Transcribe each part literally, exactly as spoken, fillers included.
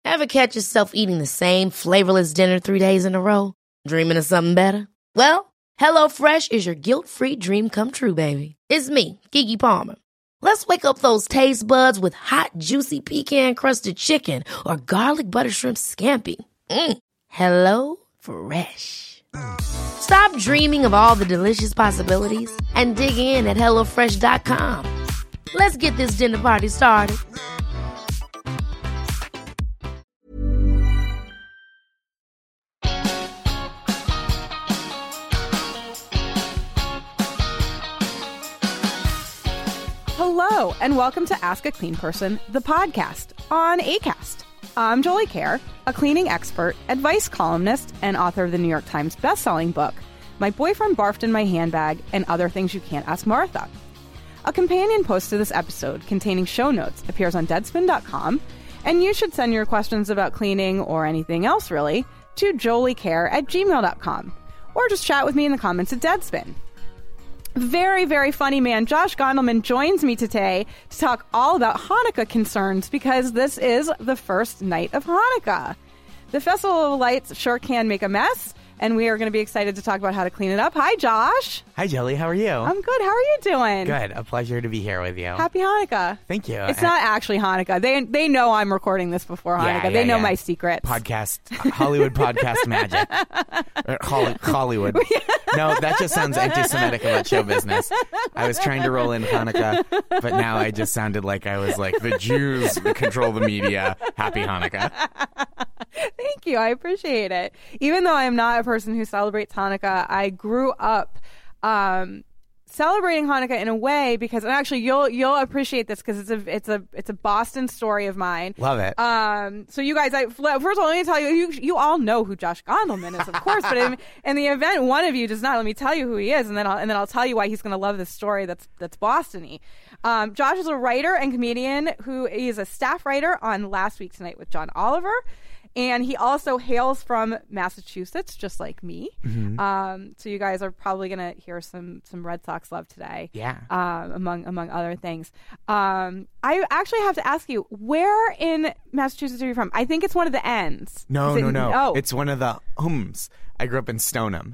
Ever catch yourself eating the same flavorless dinner three days in a row? Dreaming of something better? Well, HelloFresh is your guilt-free dream come true, baby. It's me, Keke Palmer. Let's wake up those taste buds with hot, juicy pecan-crusted chicken or garlic butter shrimp scampi. Mm. Hello Fresh. Stop dreaming of all the delicious possibilities and dig in at hello fresh dot com. Let's get this dinner party started. Hello, and welcome to Ask a Clean Person, the podcast on Acast. I'm Jolie Kerr, a cleaning expert, advice columnist, and author of the New York Times bestselling book, My Boyfriend Barfed in My Handbag and Other Things You Can't Ask Martha. A companion post to this episode containing show notes appears on deadspin dot com, and you should send your questions about cleaning or anything else, really, to joliecare at gmail dot com, or just chat with me in the comments at Deadspin. Very, very funny man Josh Gondelman joins me today to talk all about Hanukkah concerns because this is the first night of Hanukkah. The Festival of Lights sure can make a mess, and we are going to be excited to talk about how to clean it up. Hi, Josh. Hi, Jelly. How are you? I'm good. How are you doing? Good. A pleasure to be here with you. Happy Hanukkah. Thank you. It's and not actually Hanukkah. They they know I'm recording this before Hanukkah. Yeah, yeah, they know yeah. my secrets. Podcast, Hollywood podcast magic. Or Holly, Hollywood. No, that just sounds anti-Semitic about show business. I was trying to roll in Hanukkah, but now I just sounded like I was like, the Jews control the media. Happy Hanukkah. Thank you. I appreciate it. Even though I am not a person who celebrates Hanukkah, I grew up um, celebrating Hanukkah in a way because, and actually, you'll you'll appreciate this because it's a it's a it's a Boston story of mine. Love it. Um, so you guys, I, first of all, let me tell you, you you all know who Josh Gondelman is, of course. But in, in the event one of you does not, let me tell you who he is, and then I'll and then I'll tell you why he's going to love this story that's that's Boston-y. Um, Josh is a writer and comedian who is a staff writer on Last Week Tonight with John Oliver. And he also hails from Massachusetts, just like me. Mm-hmm. Um, so you guys are probably going to hear some some Red Sox love today. Yeah. Um, among among other things. Um, I actually have to ask you, where in Massachusetts are you from? I think it's one of the N's. No, Is no, it- no. Oh. It's one of the ums. I grew up in Stoneham.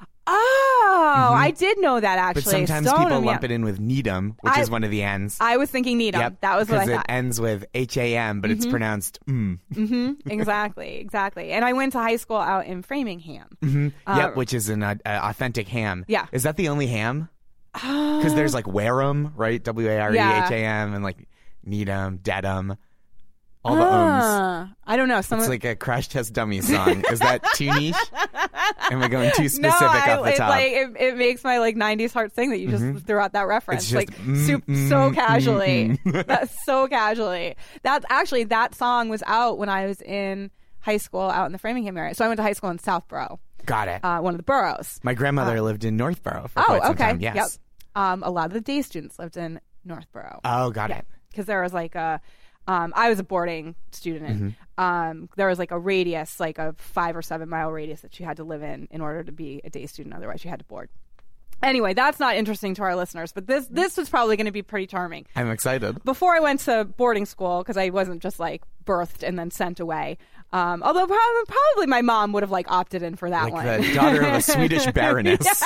Oh, Mhm. I did know that, actually. But sometimes Stoneham, people yeah. lump it in with Needham, which I- is one of the N's. I was thinking Needham. Yep. That was what I Because thought. it ends with H A M, but it's pronounced mm. Mm-hmm. Exactly, exactly. And I went to high school out in Framingham. Mm-hmm. Uh, yep, which is an uh, uh, authentic ham. Yeah. Is that the only ham? Because there's like Wareham, right? W A R E H A M, and like Needham, Dedham, all the ums. Ah, I don't know. Someone... It's like a Crash Test Dummies song. Is that too niche? Am I going too specific no, I, off the it, top? Like, it, it makes my like nineties heart sing that you just Mhm. threw out that reference It's just, like mm, soup, mm, so mm, casually. mm, That's so casually. That's actually that song was out when I was in high school out in the Framingham area. So I went to high school in Southborough, Got it. uh, one of the boroughs. My grandmother uh, lived in Northborough for Oh, quite some okay. time. Yes. Yep. Um, a lot of the day students lived in Northborough. Oh, got it. Because there was like a, um, I was a boarding student. And, Mm-hmm. um, there was like a radius, like a five or seven mile radius that you had to live in in order to be a day student. Otherwise, you had to board. Anyway, that's not interesting to our listeners, but this this was probably going to be pretty charming. I'm excited. Before I went to boarding school, because I wasn't just like birthed and then sent away. Um, although probably, probably my mom would have like opted in for that Like one. the daughter of a Swedish baroness.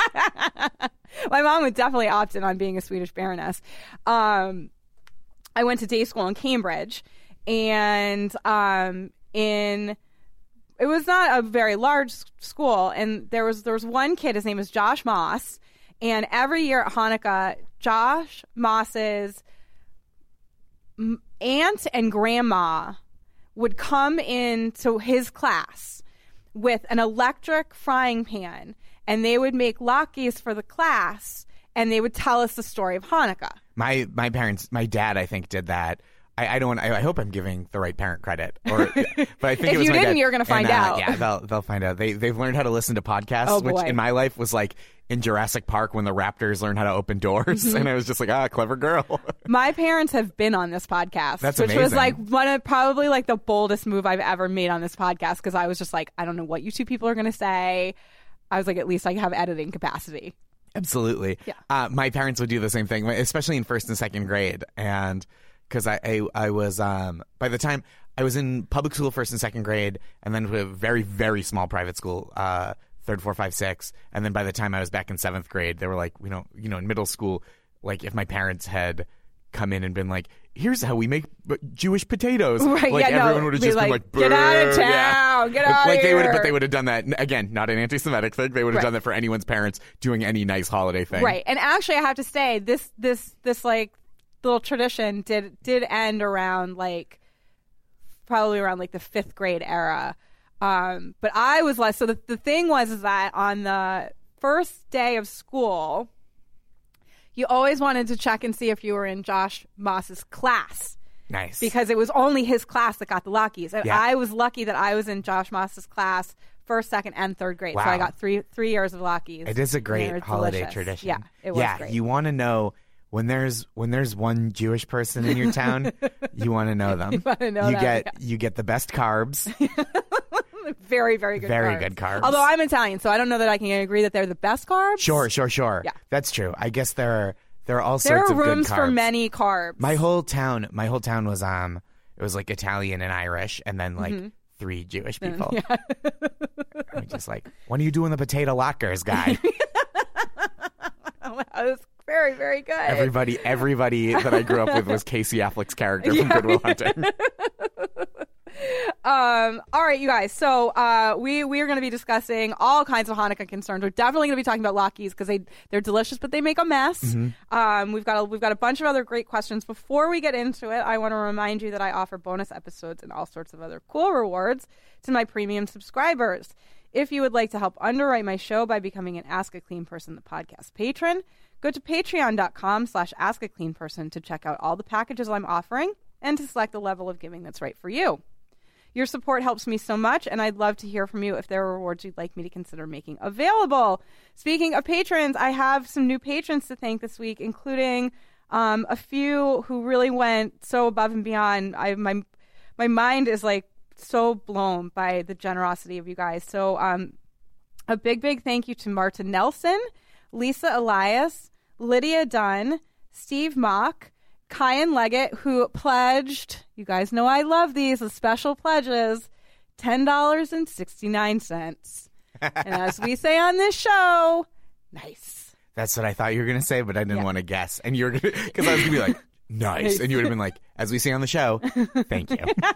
My mom would definitely opt in on being a Swedish baroness. Um, I went to day school in Cambridge, and um, in it was not a very large s- school, and there was there was one kid. His name was Josh Moss, and every year at Hanukkah, Josh Moss's m- aunt and grandma would come into his class with an electric frying pan, and they would make latkes for the class, and they would tell us the story of Hanukkah. My my parents, my dad, I think, did that. I, I don't. I, I hope I'm giving the right parent credit, or but I think If it was you my didn't, dad. you're gonna find And, uh, out. Yeah, they'll they'll find out. They they've learned how to listen to podcasts, Oh, which boy. in my life was like in Jurassic Park when the raptors learned how to open doors, Mm-hmm. and I was just like, ah, clever girl. My parents have been on this podcast, That's which was amazing. like one of probably like the boldest move I've ever made on this podcast, because I was just like, I don't know what you two people are going to say. I was like, at least I have editing capacity. Absolutely. Yeah. Uh, my parents would do the same thing, especially in first and second grade. And because I, I, I was, um, by the time I was in public school first and second grade, and then to a very, very small private school, uh, third, four, five, six. And then by the time I was back in seventh grade, they were like, you know, you know, in middle school, like if my parents had come in and been like, here's how we make Jewish potatoes. Right, like yeah, everyone no, would have be just like, been like, get out of town, yeah. get out like of they here. would, but they would have done that again. Not an anti-Semitic thing. They would have Right. done that for anyone's parents doing any nice holiday thing. Right. And actually, I have to say, this this this like little tradition did did end around like probably around like the fifth grade era. Um, but I was less. So the the thing was is that on the first day of school, you always wanted to check and see if you were in Josh Moss's class. Nice. Because it was only his class that got the Lockies. And Yeah. I was lucky that I was in Josh Moss's class first, second, and third grade. Wow. So I got three three years of Lockies. It is a And great they were holiday delicious. tradition. Yeah, it was yeah, great. you want to know when there's when there's one Jewish person in your town, you want to know them. You wanna know you them, get yeah. you get the best carbs. Very, very good Very carbs. good carbs. Although I'm Italian, so I don't know that I can agree that they're the best carbs. Sure, sure, sure. Yeah. That's true. I guess there are there are all There sorts are of good rooms carbs. for many carbs. My whole town, my whole town was um, it was like Italian and Irish, and then Mm-hmm. like three Jewish people. I'm just like, when are you doing the potato lockers, guy? That was very, very good. everybody, everybody that I grew up with was Casey Affleck's character from Good Will Hunting. Um, all right, you guys. So uh, we we are going to be discussing all kinds of Hanukkah concerns. We're definitely going to be talking about Lockies because they they're delicious, but they make a mess. Mm-hmm. Um, we've got a, we've got a bunch of other great questions. Before we get into it, I want to remind you that I offer bonus episodes and all sorts of other cool rewards to my premium subscribers. If you would like to help underwrite my show by becoming an Ask a Clean Person, the podcast patron, go to patreon.com slash ask a clean person to check out all the packages I'm offering and to select the level of giving that's right for you. Your support helps me so much, and I'd love to hear from you if there are rewards you'd like me to consider making available. Speaking of patrons, I have some new patrons to thank this week, including um, a few who really went so above and beyond. I my my mind is like so blown by the generosity of you guys. So um, a big, big thank you to Marta Nelson, Lisa Elias, Lydia Dunn, Steve Mock, Kyan Leggett, who pledged, you guys know I love these, the special pledges, ten dollars and sixty-nine cents. And as we say on this show, nice. That's what I thought you were going to say, but I didn't Yeah. want to guess. And you were going to, because I was going to be like, nice. And you would have been like, as we say on the show, thank you.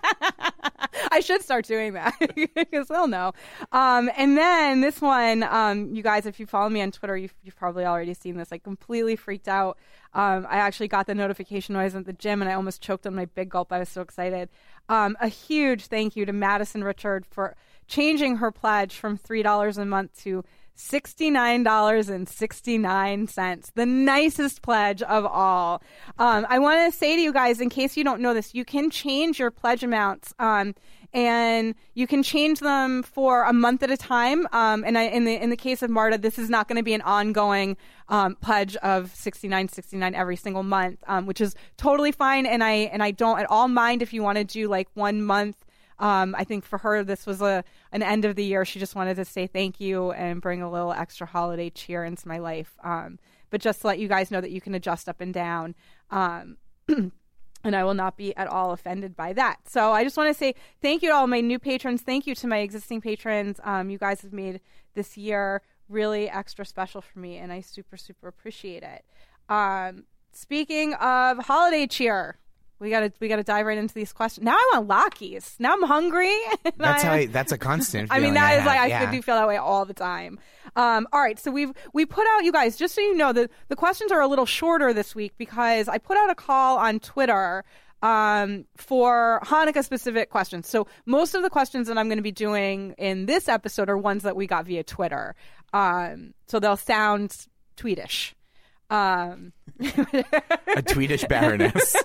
I should start doing that because they'll know. Um, and then this one, um, you guys, if you follow me on Twitter, you've, you've probably already seen this. I completely freaked out. Um, I actually got the notification when I was at the gym and I almost choked on my big gulp. I was so excited. Um, a huge thank you to Madison Richard for changing her pledge from three dollars a month to sixty-nine dollars and sixty-nine cents, the nicest pledge of all. Um, I want to say to you guys, in case you don't know this, you can change your pledge amounts, um, and you can change them for a month at a time. Um, and I, in the in the case of Marta, this is not going to be an ongoing um, pledge of sixty-nine sixty-nine every single month, um, which is totally fine. And I and I don't at all mind if you want to do like one month. Um, I think for her, this was a an end of the year. She just wanted to say thank you and bring a little extra holiday cheer into my life. Um, but just to let you guys know that you can adjust up and down. Um, and I will not be at all offended by that. So I just want to say thank you to all my new patrons. Thank you to my existing patrons. Um, you guys have made this year really extra special for me, and I super, super appreciate it. Um, speaking of holiday cheer, We gotta we gotta dive right into these questions. Now I want Lockies. Now I'm hungry. That's I, how I, that's a constant I mean, feeling that I is like have, I yeah. do feel that way all the time. Um, all right, so we've we put out, you guys, just so you know, the the questions are a little shorter this week because I put out a call on Twitter um, for Hanukkah specific questions. So most of the questions that I'm going to be doing in this episode are ones that we got via Twitter. Um, so they'll sound tweetish. Um, A tweetish baroness.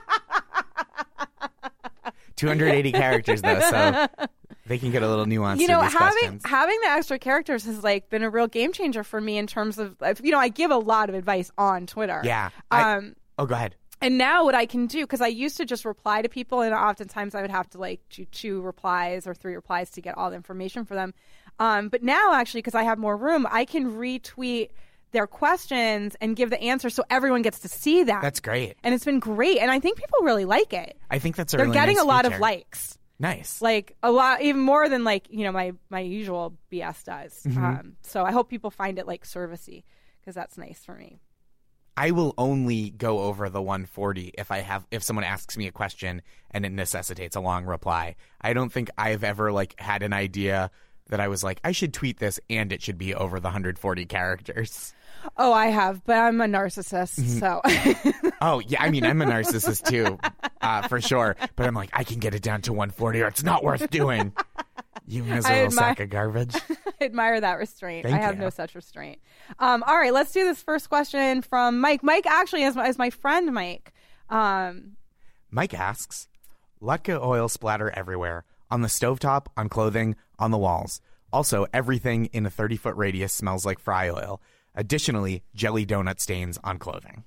two hundred eighty characters though, so they can get a little nuance. You know, to these having questions. having the extra characters has like been a real game changer for me in terms of, you know, I give a lot of advice on Twitter. Yeah. I, Um. oh, go ahead. And now what I can do, because I used to just reply to people, and oftentimes I would have to like do two replies or three replies to get all the information for them. Um, but now actually, because I have more room, I can retweet their questions and give the answer so everyone gets to see that. That's great. And it's been great. And I think people really like it. I think that's a They're really getting nice a lot feature. of likes. Nice. Like a lot, even more than like, you know, my, my usual B S does. Mm-hmm. Um, so I hope people find it like servicey because that's nice for me. I will only go over the one forty if I have if someone asks me a question and it necessitates a long reply. I don't think I've ever like had an idea that I was like, I should tweet this and it should be over the one hundred forty characters. Oh, I have, but I'm a narcissist, Mm-hmm. so. Oh, yeah. I mean, I'm a narcissist too, uh, for sure. But I'm like, I can get it down to one forty or it's not worth doing. You miserable admi- sack of garbage. I admire that restraint. Thank I have you. no such restraint. Um, all right, let's do this first question from Mike. Mike actually is my, is my friend, Mike. Um, Mike asks, Lutka oil splatter everywhere. On the stovetop, on clothing, on the walls. Also, everything in a thirty-foot radius smells like fry oil. Additionally, jelly donut stains on clothing.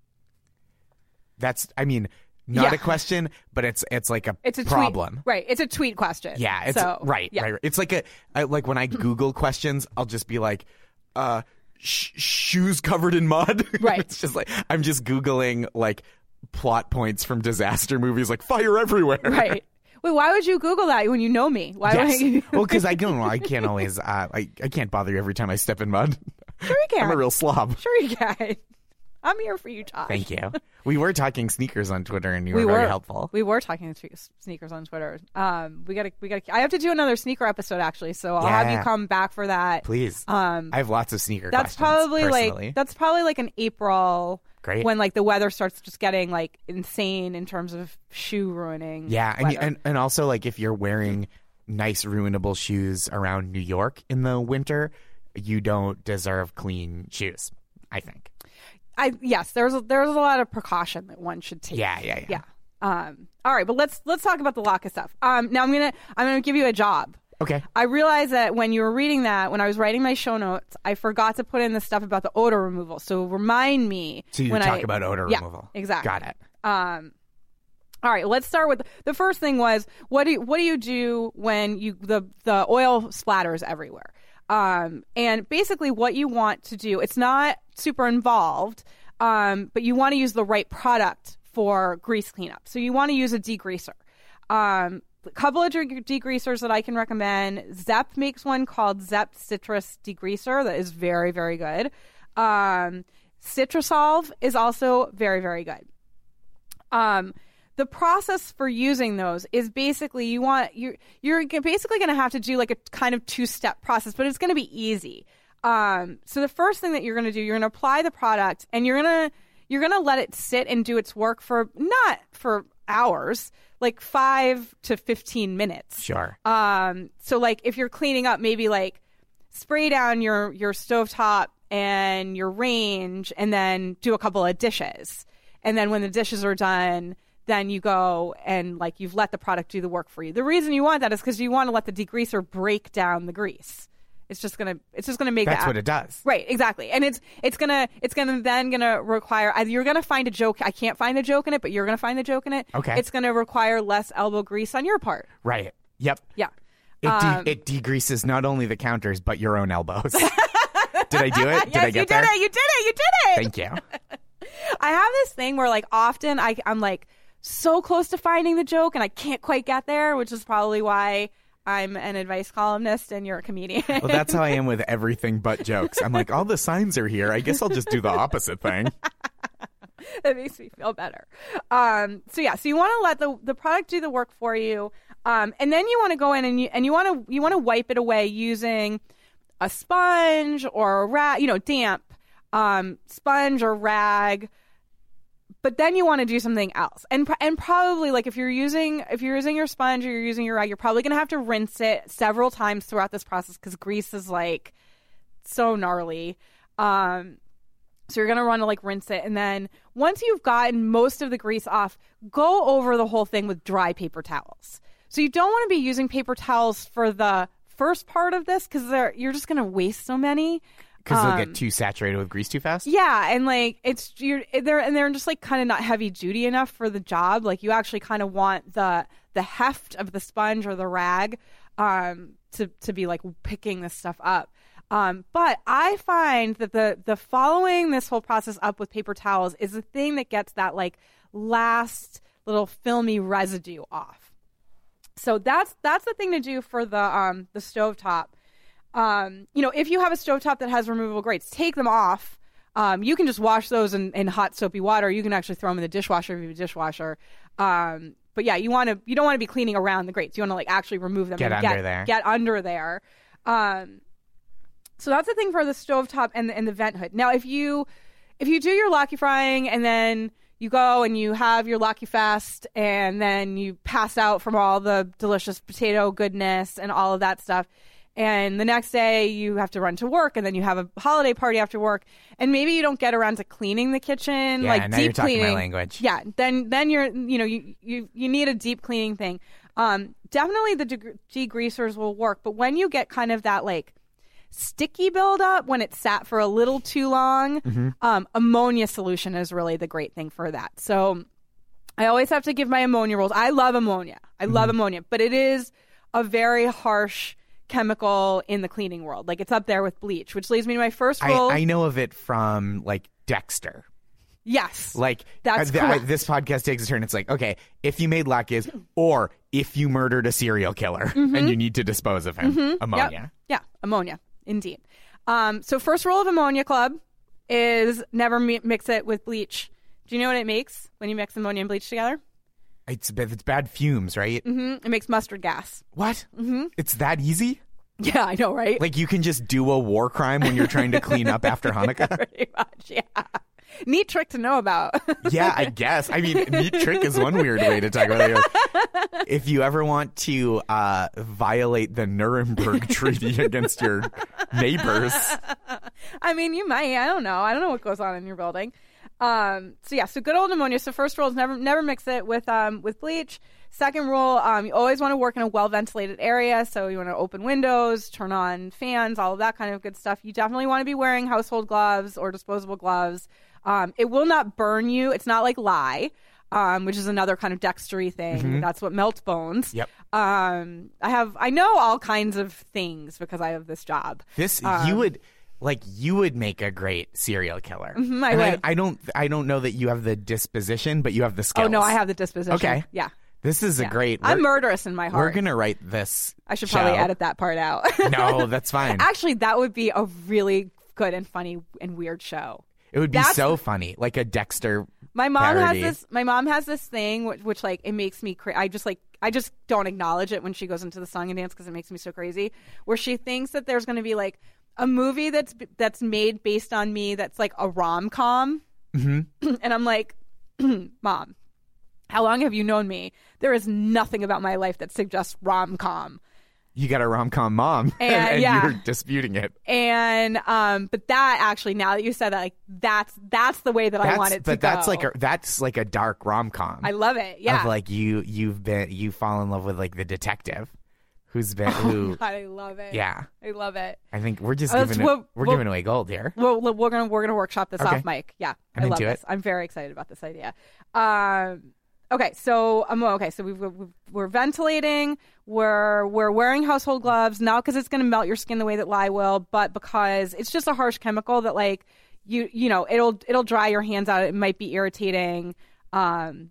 That's, I mean, not Yeah. a question, but it's it's like a it's a problem. tweet, right? It's a tweet question. Yeah, it's so, right, yeah. right, right. It's like a I, like when I Google questions, I'll just be like, uh, sh- shoes covered in mud. Right. It's just like I'm just Googling like plot points from disaster movies, like fire everywhere. Right. Wait, why would you Google that when you know me? Why Yes. would you? Well, because I don't know. I can't always. Uh, I I can't bother you every time I step in mud. Sure you can. I'm a real slob. Sure you can. I'm here for you, Josh. Thank you. We were talking sneakers on Twitter, and you We were very were helpful. We were talking to sneakers on Twitter. Um, we gotta, we gotta. I have to do another sneaker episode actually, so I'll have Yeah. you come back for that. Please. Um, I have lots of sneaker that's questions. probably personally. like that's probably like an April. Great. When like the weather starts just getting like insane in terms of shoe ruining. Yeah, and, weather. and and also like if you're wearing nice ruinable shoes around New York in the winter, you don't deserve clean shoes, I think. I yes, there's a, there's a lot of precaution that one should take. Yeah, yeah, yeah. Yeah. Um. All right, but let's let's talk about the Lutka stuff. Um. Now I'm gonna I'm gonna give you a job. Okay. I realized that when you were reading that, when I was writing my show notes, I forgot to put in the stuff about the odor removal. So remind me. So you when talk I, about odor yeah, removal. Exactly. Got it. Um. All right, let's start with the first thing was what do you, what do you do when you the the oil splatters everywhere? Um, and basically what you want to do, it's not super involved, um, but you want to use the right product for grease cleanup. So you want to use a degreaser. Um, a couple of de- degreasers that I can recommend. Zepp makes one called Zepp Citrus Degreaser that is very, very good. Um, Citrusolve is also very, very good. Um, the process for using those is basically you want you you're basically going to have to do like a kind of two-step process, but it's going to be easy. Um, so the first thing that you're going to do, you're going to apply the product and you're going to you're going to let it sit and do its work for not for hours, like five to fifteen minutes. Sure. Um, so like if you're cleaning up, maybe like spray down your your stovetop and your range and then do a couple of dishes. And then when the dishes are done, then you go and like you've let the product do the work for you. The reason you want that is because you want to let the degreaser break down the grease. It's just gonna it's just gonna make That's that what it does. Right, exactly. And it's it's gonna it's gonna then gonna require either you're gonna find a joke. I can't find the joke in it, but you're gonna find the joke in it. Okay. It's gonna require less elbow grease on your part. Right. Yep. Yeah. It de- Um, it degreases not only the counters but your own elbows. Did I do it? Did yes, I get you there? did it. You did it. You did it. Thank you. I have this thing where like often I I'm like so close to finding the joke and I can't quite get there, which is probably why I'm an advice columnist and you're a comedian. Well, that's how I am with everything but jokes. I'm like, all the signs are here. I guess I'll just do the opposite thing. That makes me feel better. Um, so yeah, so you want to let the the product do the work for you, um, and then you want to go in and you and you want to you want to wipe it away using a sponge or a rag, you know, damp um, sponge or rag. But then you want to do something else, and and probably like if you're using if you're using your sponge or you're using your rag, you're probably gonna have to rinse it several times throughout this process because grease is like so gnarly. Um, so you're gonna want to like rinse it, and then once you've gotten most of the grease off, go over the whole thing with dry paper towels. So you don't want to be using paper towels for the first part of this because you're just gonna waste so many. Because they'll Um, get too saturated with grease too fast? Yeah, and like it's you're they're and they're just like kind of not heavy duty enough for the job. Like you actually kind of want the the heft of the sponge or the rag um, to to be like picking this stuff up. Um, but I find that the the following this whole process up with paper towels is the thing that gets that like last little filmy residue off. So that's that's the thing to do for the um the stovetop. Um, you know, if you have a stovetop that has removable grates, take them off. Um, you can just wash those in, in hot soapy water. You can actually throw them in the dishwasher if you have a dishwasher. Um, but yeah, you want to you don't want to be cleaning around the grates. You want to like actually remove them. Get and under get, there. Get under there. Um, so that's the thing for the stovetop and the, and the vent hood. Now, if you if you do your Locky frying and then you go and you have your Locky Fest and then you pass out from all the delicious potato goodness and all of that stuff. And the next day you have to run to work and then you have a holiday party after work. And maybe you don't get around to cleaning the kitchen, Yeah, like now deep you're talking cleaning. my language. Yeah, then then you're, you know, you, you, you need a deep cleaning thing. Um, definitely the deg- degreasers will work. But when you get kind of that like sticky buildup when it's sat for a little too long, Mm-hmm. um, ammonia solution is really the great thing for that. So I always have to give my ammonia rolls. I love ammonia. I Mm-hmm. love ammonia, but it is a very harsh chemical in the cleaning world. Like it's up there with bleach, which leads me to my first I, roll. I know of it from like Dexter. Yes. Like That's uh, th- I- correct. this podcast takes a turn. It's like, okay, if you made latkes or if you murdered a serial killer and you need to dispose of him, ammonia. Yep. Yeah, ammonia, indeed. Um, so first rule of Ammonia Club is never mi- mix it with bleach. Do you know what it makes when you mix ammonia and bleach together? It's b- it's bad fumes, right? hmm It makes mustard gas. What? Mm-hmm. It's that easy? Yeah, I know, right? Like you can just do a war crime when you're trying to clean up after Hanukkah? Pretty much, yeah. Neat trick to know about. Yeah, I guess. I mean, neat trick is one weird way to talk about it. If you ever want to uh, violate the Nuremberg Treaty against your neighbors. I mean, you might. I don't know. I don't know what goes on in your building. Um, so yeah, so good old ammonia. So first rule is never never mix it with um with bleach. Second rule, um, you always want to work in a well ventilated area. So you want to open windows, turn on fans, all of that kind of good stuff. You definitely want to be wearing household gloves or disposable gloves. Um, it will not burn you. It's not like lye, um, which is another kind of dextery thing. Mm-hmm. That's what melts bones. Yep. Um, I have I know all kinds of things because I have this job. This Um, you would like you would make a great serial killer. Mhm, I And would. I, don't I don't know that you have the disposition, but you have the skills. Oh no, I have the disposition. Okay. Yeah. This is a Yeah. great. I'm we're- murderous in my heart. We're gonna write this. I should show. probably edit that part out. No, that's fine. Actually, that would be a really good and funny and weird show. It would be That's- so funny, like a Dexter. My mom parody. has this. My mom has this thing, which, which like it makes me. Cra- I just like. I just don't acknowledge it when she goes into the song and dance because it makes me so crazy. Where she thinks that there's going to be like a movie that's that's made based on me that's like a rom com, mm-hmm. and I'm like, Mom, how long have you known me? There is nothing about my life that suggests rom com. You got a rom com mom, And, and yeah. you're disputing it. And um, but that actually, now that you said that, like that's that's the way that That's, I want it to but go. that's like a, that's like a dark rom com. I love it. Yeah. Of like you you've been you fall in love with like the detective, who's been who. God, I love it. Yeah, I love it. I think we're just Oh, giving that's it, what- we're what- giving away gold here. Well, look, we're gonna we're gonna workshop this Okay. off mic. Yeah, I'm I love into this. it. I'm very excited about this idea. Um, okay, so um, okay, so we've, we've, we're ventilating. We're we're wearing household gloves, not because it's going to melt your skin the way that lye will, but because it's just a harsh chemical that like you you know it'll it'll dry your hands out. It might be irritating. Um,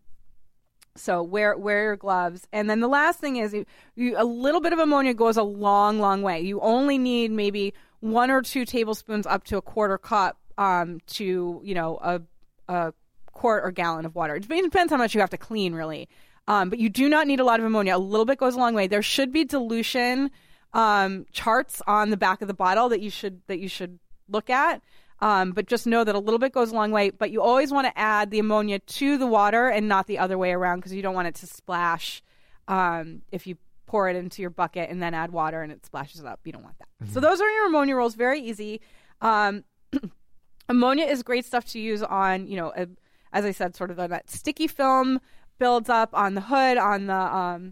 so wear wear your gloves, and then the last thing is you, you, a little bit of ammonia goes a long long way. You only need maybe one or two tablespoons up to a quarter cup um, to you know a a quart or gallon of water. It depends how much you have to clean, really. Um, but you do not need a lot of ammonia. A little bit goes a long way. There should be dilution um, charts on the back of the bottle that you should that you should look at. Um, but just know that a little bit goes a long way. But you always want to add the ammonia to the water and not the other way around because you don't want it to splash um, if you pour it into your bucket and then add water and it splashes it up. You don't want that. Mm-hmm. So those are your ammonia rolls. Very easy. Um, ammonia is great stuff to use on, you know, a, as I said, sort of that sticky film builds up on the hood, on the um,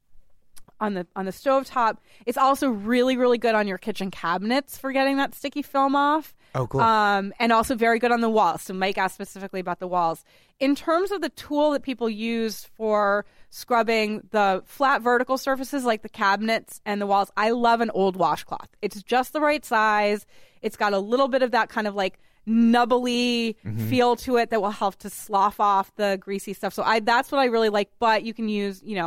on the on the stovetop. It's also really, really good on your kitchen cabinets for getting that sticky film off. Oh, cool. Um, and also very good on the walls. So Mike asked specifically about the walls. In terms of the tool that people use for scrubbing the flat vertical surfaces like the cabinets and the walls, I love an old washcloth. It's just the right size. It's got a little bit of that kind of like nubbly mm-hmm. feel to it that will help to slough off the greasy stuff. So I that's what I really like. But you can use, you know,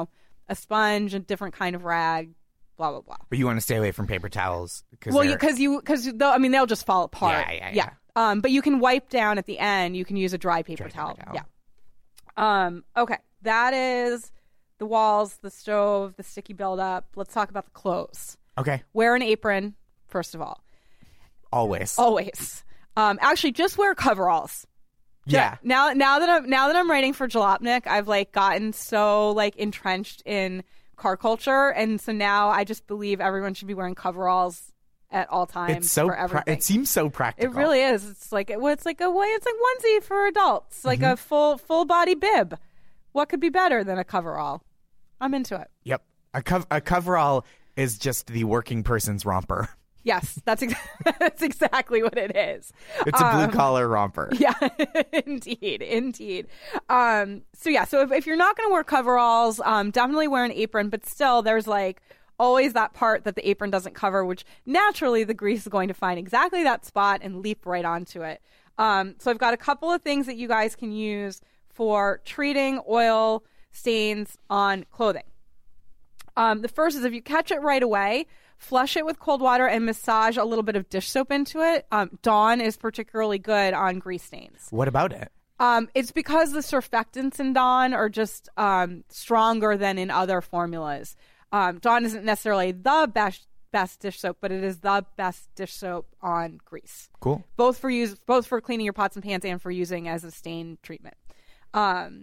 a sponge, a different kind of rag, blah, blah, blah. But you want to stay away from paper towels. Cause well, because you, because I mean, they'll just fall apart. Yeah, yeah, yeah. yeah. Um, but you can wipe down at the end. You can use a dry paper, dry towel. paper towel. Yeah. Um, okay. That is the walls, the stove, the sticky buildup. Let's talk about the clothes. Okay. Wear an apron, first of all. Always. Always. Um, actually, just wear coveralls. Yeah. Now, now that I'm now that I'm writing for Jalopnik, I've like gotten so like entrenched in car culture, and so now I just believe everyone should be wearing coveralls at all times. It's so for everything. pra- it seems so practical. It really is. It's like well, it's like a way. It's like onesie for adults, like Mm-hmm. a full full body bib. What could be better than a coverall? I'm into it. Yep. A, co- a coverall is just the working person's romper. Yes, that's ex- that's exactly what it is. It's a Um, blue collar romper. Yeah, indeed, indeed. Um, so yeah, so if, if you're not going to wear coveralls, um, definitely wear an apron. But still, there's like always that part that the apron doesn't cover, which naturally the grease is going to find exactly that spot and leap right onto it. Um, so I've got a couple of things that you guys can use for treating oil stains on clothing. Um, the first is if you catch it right away, flush it with cold water and massage a little bit of dish soap into it. Um, Dawn is particularly good on grease stains. What about it? Um, it's because the surfactants in Dawn are just um, stronger than in other formulas. Um, Dawn isn't necessarily the best best dish soap, but it is the best dish soap on grease. Cool. Both for use, both for cleaning your pots and pans and for using as a stain treatment. Um,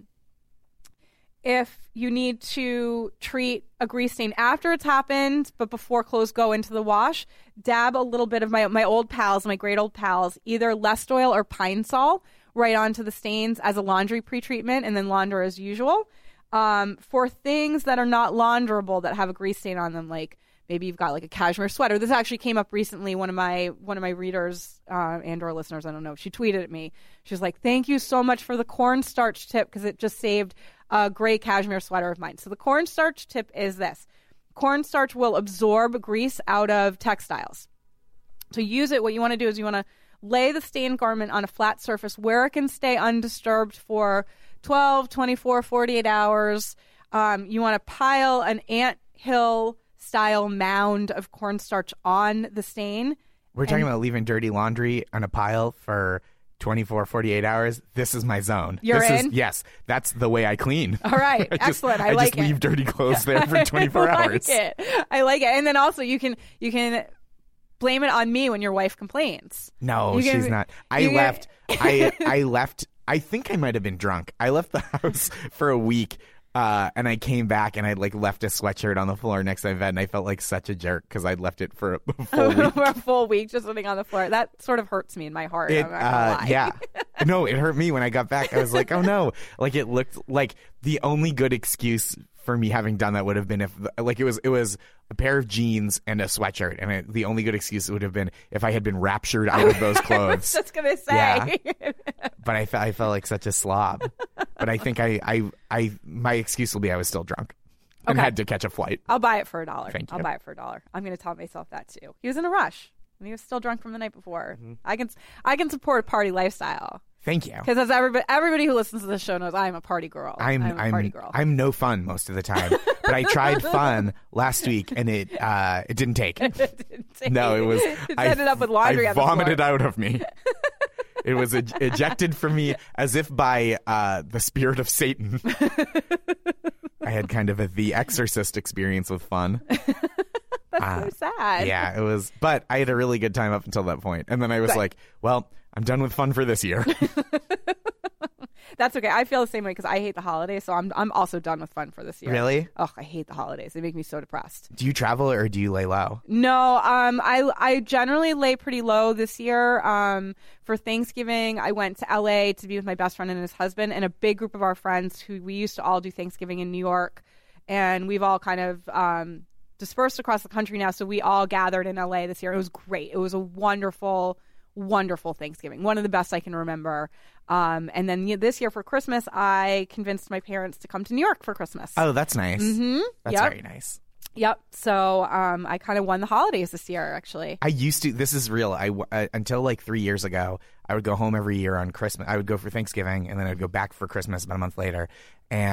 if you need to treat a grease stain after it's happened, but before clothes go into the wash, dab a little bit of my my old pals, my great old pals, either Lest Oil or Pine Sol, right onto the stains as a laundry pre-treatment, and then launder as usual. Um, for things that are not launderable that have a grease stain on them, like maybe you've got like a cashmere sweater. This actually came up recently. One of my one of my readers uh, and or listeners, I don't know, she tweeted at me. She was like, "Thank you so much for the cornstarch tip because it just saved a gray cashmere sweater of mine." So the cornstarch tip is this: cornstarch will absorb grease out of textiles. To use it, what you want to do is you want to lay the stained garment on a flat surface where it can stay undisturbed for twelve, twenty-four, forty-eight hours. Um, you want to pile an anthill style mound of cornstarch on the stain. We're talking And- about leaving dirty laundry on a pile for twenty-four, forty-eight hours. This is my zone. You're this in? Is, yes, that's the way I clean. All right, I just, excellent. I, I like just it. leave dirty clothes there for twenty-four I hours. like it. I like it. And then also you can you can blame it on me when your wife complains. No, You can- she's not. I you can- left. I I left. I think I might have been drunk. I left the house for a week. Uh, and I came back and I like left a sweatshirt on the floor next to my bed, and I felt like such a jerk because I'd left it for a full week. For a full week just sitting on the floor. That sort of hurts me in my heart. It, I'm not gonna uh, lie. yeah, no, it hurt me when I got back. I was like, oh no, like it looked like the only good excuse for me having done that would have been if, like, it was it was a pair of jeans and a sweatshirt, and it, the only good excuse would have been if I had been raptured out of those I was clothes. just gonna say. Yeah. But I, fe- I felt like such a slob. But I think I, I, I, my excuse will be I was still drunk and Okay. had to catch a flight. I'll buy it for a dollar. Thank I'll you. buy it for a dollar. I'm going to tell myself that too. He was in a rush and he was still drunk from the night before. Mm-hmm. I can I can support a party lifestyle Thank you. because as everybody everybody who listens to this show knows, I'm a party girl. I'm I'm a I'm party girl. I'm no fun most of the time, but I tried fun last week and it uh it didn't take. No, it was. It I, ended up with laundry I on the floor. vomited out of me. It was ej- ejected from me as if by uh, the spirit of Satan. I had kind of a The Exorcist experience with fun. That's Uh, so sad. Yeah, it was. But I had a really good time up until that point, and then I was Good. like, "Well, I'm done with fun for this year." That's okay. I feel the same way because I hate the holidays, so I'm I'm also done with fun for this year. Really? Oh, I hate the holidays. They make me so depressed. Do you travel or do you lay low? No, um, I I generally lay pretty low this year. Um, for Thanksgiving, I went to L A to be with my best friend and his husband, and a big group of our friends who we used to all do Thanksgiving in New York, and we've all kind of um dispersed across the country now. So we all gathered in L A this year. It was great. It was a wonderful, wonderful Thanksgiving. One of the best I can remember. Um, and then you know, this year for Christmas, I convinced my parents to come to New York for Christmas. Oh, that's nice. Mm-hmm. That's Yep. very nice. Yep. So um, I kind of won the holidays this year, actually. I used to. This is real. I uh, until like three years ago, I would go home every year on Christmas. I would go for Thanksgiving, and then I'd go back for Christmas about a month later. And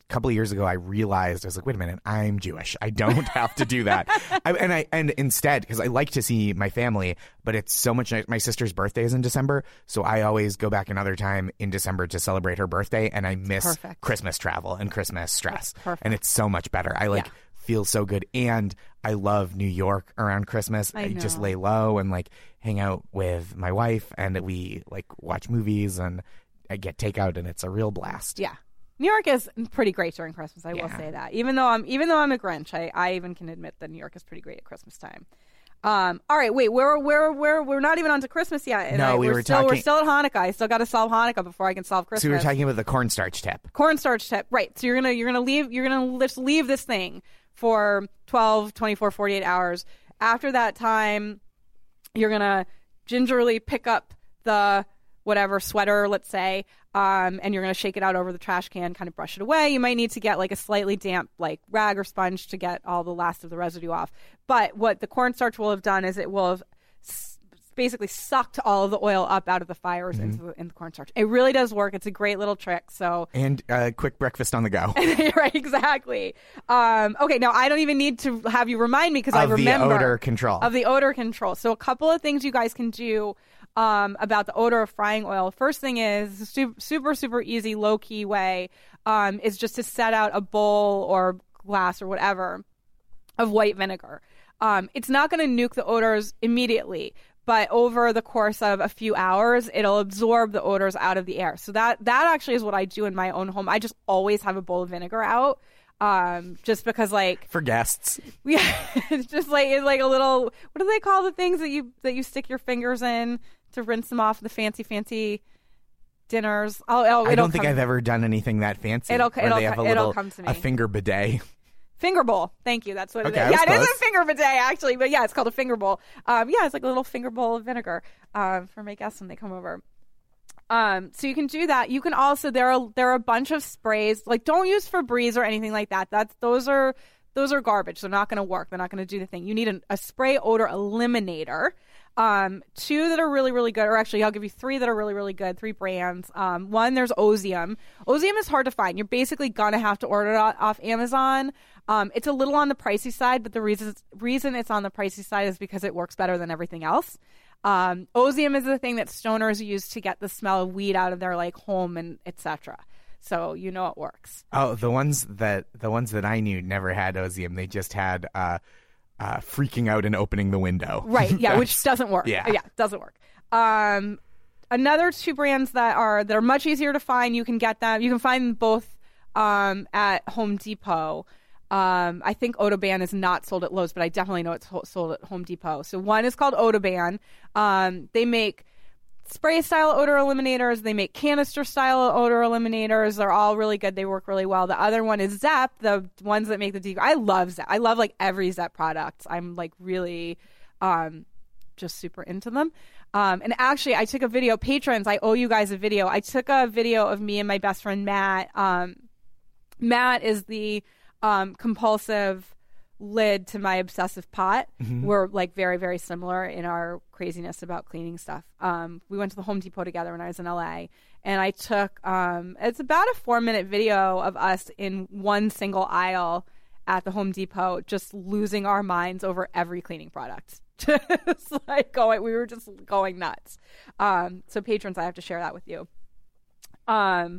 couple of years ago, I realized, I was like, wait a minute, I'm Jewish. I don't have to do that. I, and I and instead, because I like to see my family, but it's so much nice. My sister's birthday is in December, so I always go back another time in December to celebrate her birthday, and I miss Perfect. Christmas travel and Christmas stress. Perfect. And it's so much better. I like... Yeah. feel so good, and I love New York around Christmas. I I just know. lay low and like hang out with my wife, and we like watch movies, and I get takeout, and it's a real blast. Yeah. New York is pretty great during Christmas. I will Yeah. say that. Even though I'm even though I'm a Grinch, I, I even can admit that New York is pretty great at Christmas time. Um, all right, wait, we're we're we're we're not even onto Christmas yet. And No, I, we we're were still we're talking- still at Hanukkah. I still got to solve Hanukkah before I can solve Christmas. So we were talking about the cornstarch tip. Cornstarch tip, right? So you're gonna you're gonna leave you're gonna just leave this thing for twelve, twenty-four, forty-eight hours. After that time, you're gonna gingerly pick up the whatever sweater, let's say, um, and you're gonna shake it out over the trash can, kind of brush it away. You might need to get like a slightly damp like rag or sponge to get all the last of the residue off. But what the cornstarch will have done is it will have s- basically sucked all of the oil up out of the fibers Mm-hmm. into the, in the cornstarch. It really does work. It's a great little trick. So And uh, quick breakfast on the go. right, exactly. Um, okay, now I don't even need to have you remind me because I Of the remember odor control. of the odor control. So a couple of things you guys can do um, about the odor of frying oil. First thing is a super super, super easy, low key way um, is just to set out a bowl or glass or whatever of white vinegar. Um, it's not going to nuke the odors immediately, but over the course of a few hours, it'll absorb the odors out of the air. So that that actually is what I do in my own home. I just always have a bowl of vinegar out, um, just because, like, For guests. yeah, it's just like it's like a little. What do they call the things that you that you stick your fingers in to rinse them off the fancy fancy dinners? Oh, oh I don't think I've ever done anything that fancy. It'll- where it'll they have co- a it'll little, come to me. a finger bidet. Finger bowl. Thank you. That's what Okay, it I is. was Yeah, it is close. a finger bidet, actually. But yeah, it's called a finger bowl. Um, yeah, it's like a little finger bowl of vinegar um, for my guests when they come over. Um, so you can do that. You can also there are there are a bunch of sprays. Like, don't use Febreze or anything like that. That's those are those are garbage. They're not going to work. They're not going to do the thing. You need an, a spray odor eliminator. Um, two that are really, really good, or actually I'll give you three that are really, really good, three brands. Um, one, there's Ozium. Ozium is hard to find. You're basically gonna have to order it off Amazon. Um, it's a little on the pricey side, but the reason reason it's on the pricey side is because it works better than everything else. Um, Ozium is the thing that stoners use to get the smell of weed out of their like home and et cetera. So you know it works. Oh, the ones that the ones that I knew never had Ozium. They just had uh, uh, freaking out and opening the window. Right, yeah, which doesn't work. Yeah. Yeah, doesn't work. Um, another two brands that are that are much easier to find. You can get them. You can find them both um, at Home Depot. Um, I think Odoban is not sold at Lowe's, but I definitely know it's ho- sold at Home Depot. So one is called Odoban. Um, they make spray style odor eliminators. They make canister style odor eliminators. They're all really good. They work really well. The other one is Zep, the ones that make the de- I love Zep. I love like every Zep product. I'm like really um, just super into them. Um, and actually, I took a video. Patrons, I owe you guys a video. I took a video of me and my best friend Matt. Um, Matt is the um, compulsive lid to my obsessive pot. Mm-hmm. We're like very, very similar in our craziness about cleaning stuff. Um, we went to the Home Depot together when I was in L A, and I took um, it's about a four minute video of us in one single aisle at the Home Depot, just losing our minds over every cleaning product. Just like going, we were just going nuts. Um, so patrons, I have to share that with you. Um,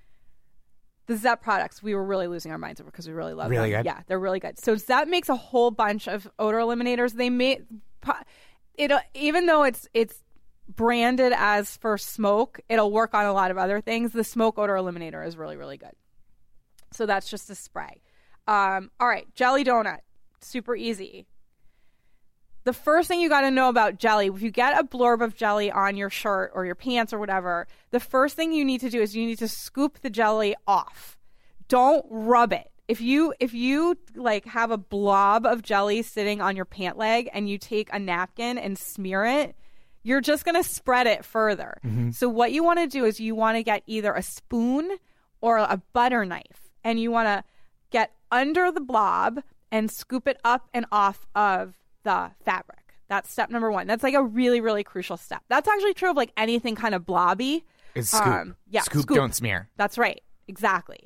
The Zep products, we were really losing our minds over because we really love Really them. good? Yeah, they're really good. So Zep makes a whole bunch of odor eliminators. They made it, even though it's it's branded as for smoke, it'll work on a lot of other things. The smoke odor eliminator is really, really good. So that's just a spray. Um, all right, jelly donut, super easy. The first thing you got to know about jelly, if you get a blurb of jelly on your shirt or your pants or whatever, the first thing you need to do is you need to scoop the jelly off. Don't rub it. If you if you like have a blob of jelly sitting on your pant leg and you take a napkin and smear it, you're just going to spread it further. Mm-hmm. So what you want to do is you want to get either a spoon or a butter knife, and you want to get under the blob and scoop it up and off of the fabric. That's step number one. That's like a really, really crucial step. That's actually true of like anything kind of blobby. Is scoop. Um, yeah, scoop, scoop. don't smear. That's right. Exactly.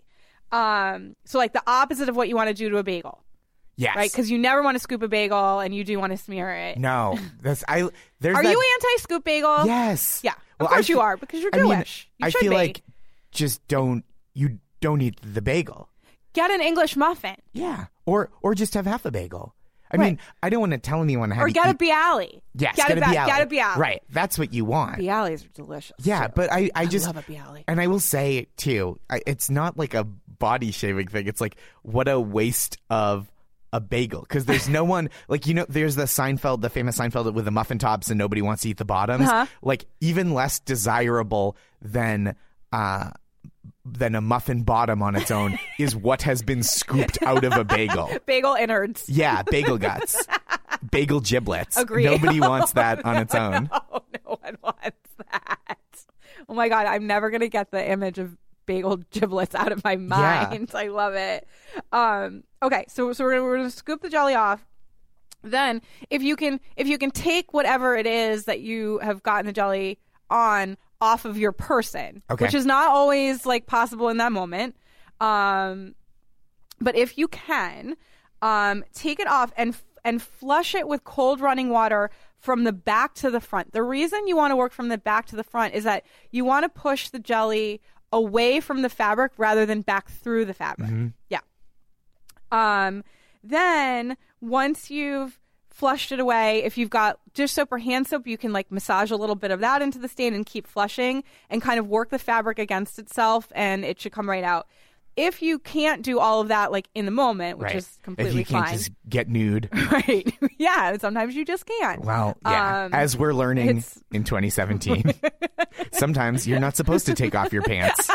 Um, so like the opposite of what you want to do to a bagel. Yes. Right? Because you never want to scoop a bagel and you do want to smear it. No. That's I. There's Are that, you anti-scoop bagel? Yes. Yeah. Of Well, course I you fe- are because you're I mean, Jewish. you I should feel be. like just don't you don't eat the bagel. Get an English muffin. Yeah. Or or just have half a bagel. I Right. mean, I don't want to tell anyone how Or to get eat. a bialy. Yes, get, get a, a ba- bialy. Get a bialy. Right. That's what you want. Bialys are delicious. Yeah, too. but I, I just love a bialy. And I will say too, I, it's not like a body shaming thing. It's like what a waste of a bagel because there's no one like you know. There's the Seinfeld, the famous Seinfeld with the muffin tops, and nobody wants to eat the bottoms. Uh-huh. Like even less desirable than uh, than a muffin bottom on its own is what has been scooped out of a bagel. Bagel innards. Yeah, bagel guts, bagel giblets. Agree. Nobody wants that on its own. Oh, no one wants that. Oh my God, I'm never gonna get the image of bagel giblets out of my mind. Yeah. I love it. Um, okay, so so we're gonna, we're gonna scoop the jelly off. Then, if you can, if you can take whatever it is that you have gotten the jelly on off of your person, okay. which is not always like possible in that moment. Um, but if you can, um, take it off and and flush it with cold running water from the back to the front. The reason you want to work from the back to the front is that you want to push the jelly away from the fabric rather than back through the fabric. Mm-hmm. Yeah. Um, then once you've flushed it away, if you've got dish soap or hand soap, you can like massage a little bit of that into the stain and keep flushing and kind of work the fabric against itself and it should come right out. If you can't do all of that like in the moment, which right. is completely if you can't fine. just get nude. Right. Yeah. Sometimes you just can't. Well, yeah. Um, As we're learning it's- in twenty seventeen, sometimes you're not supposed to take off your pants.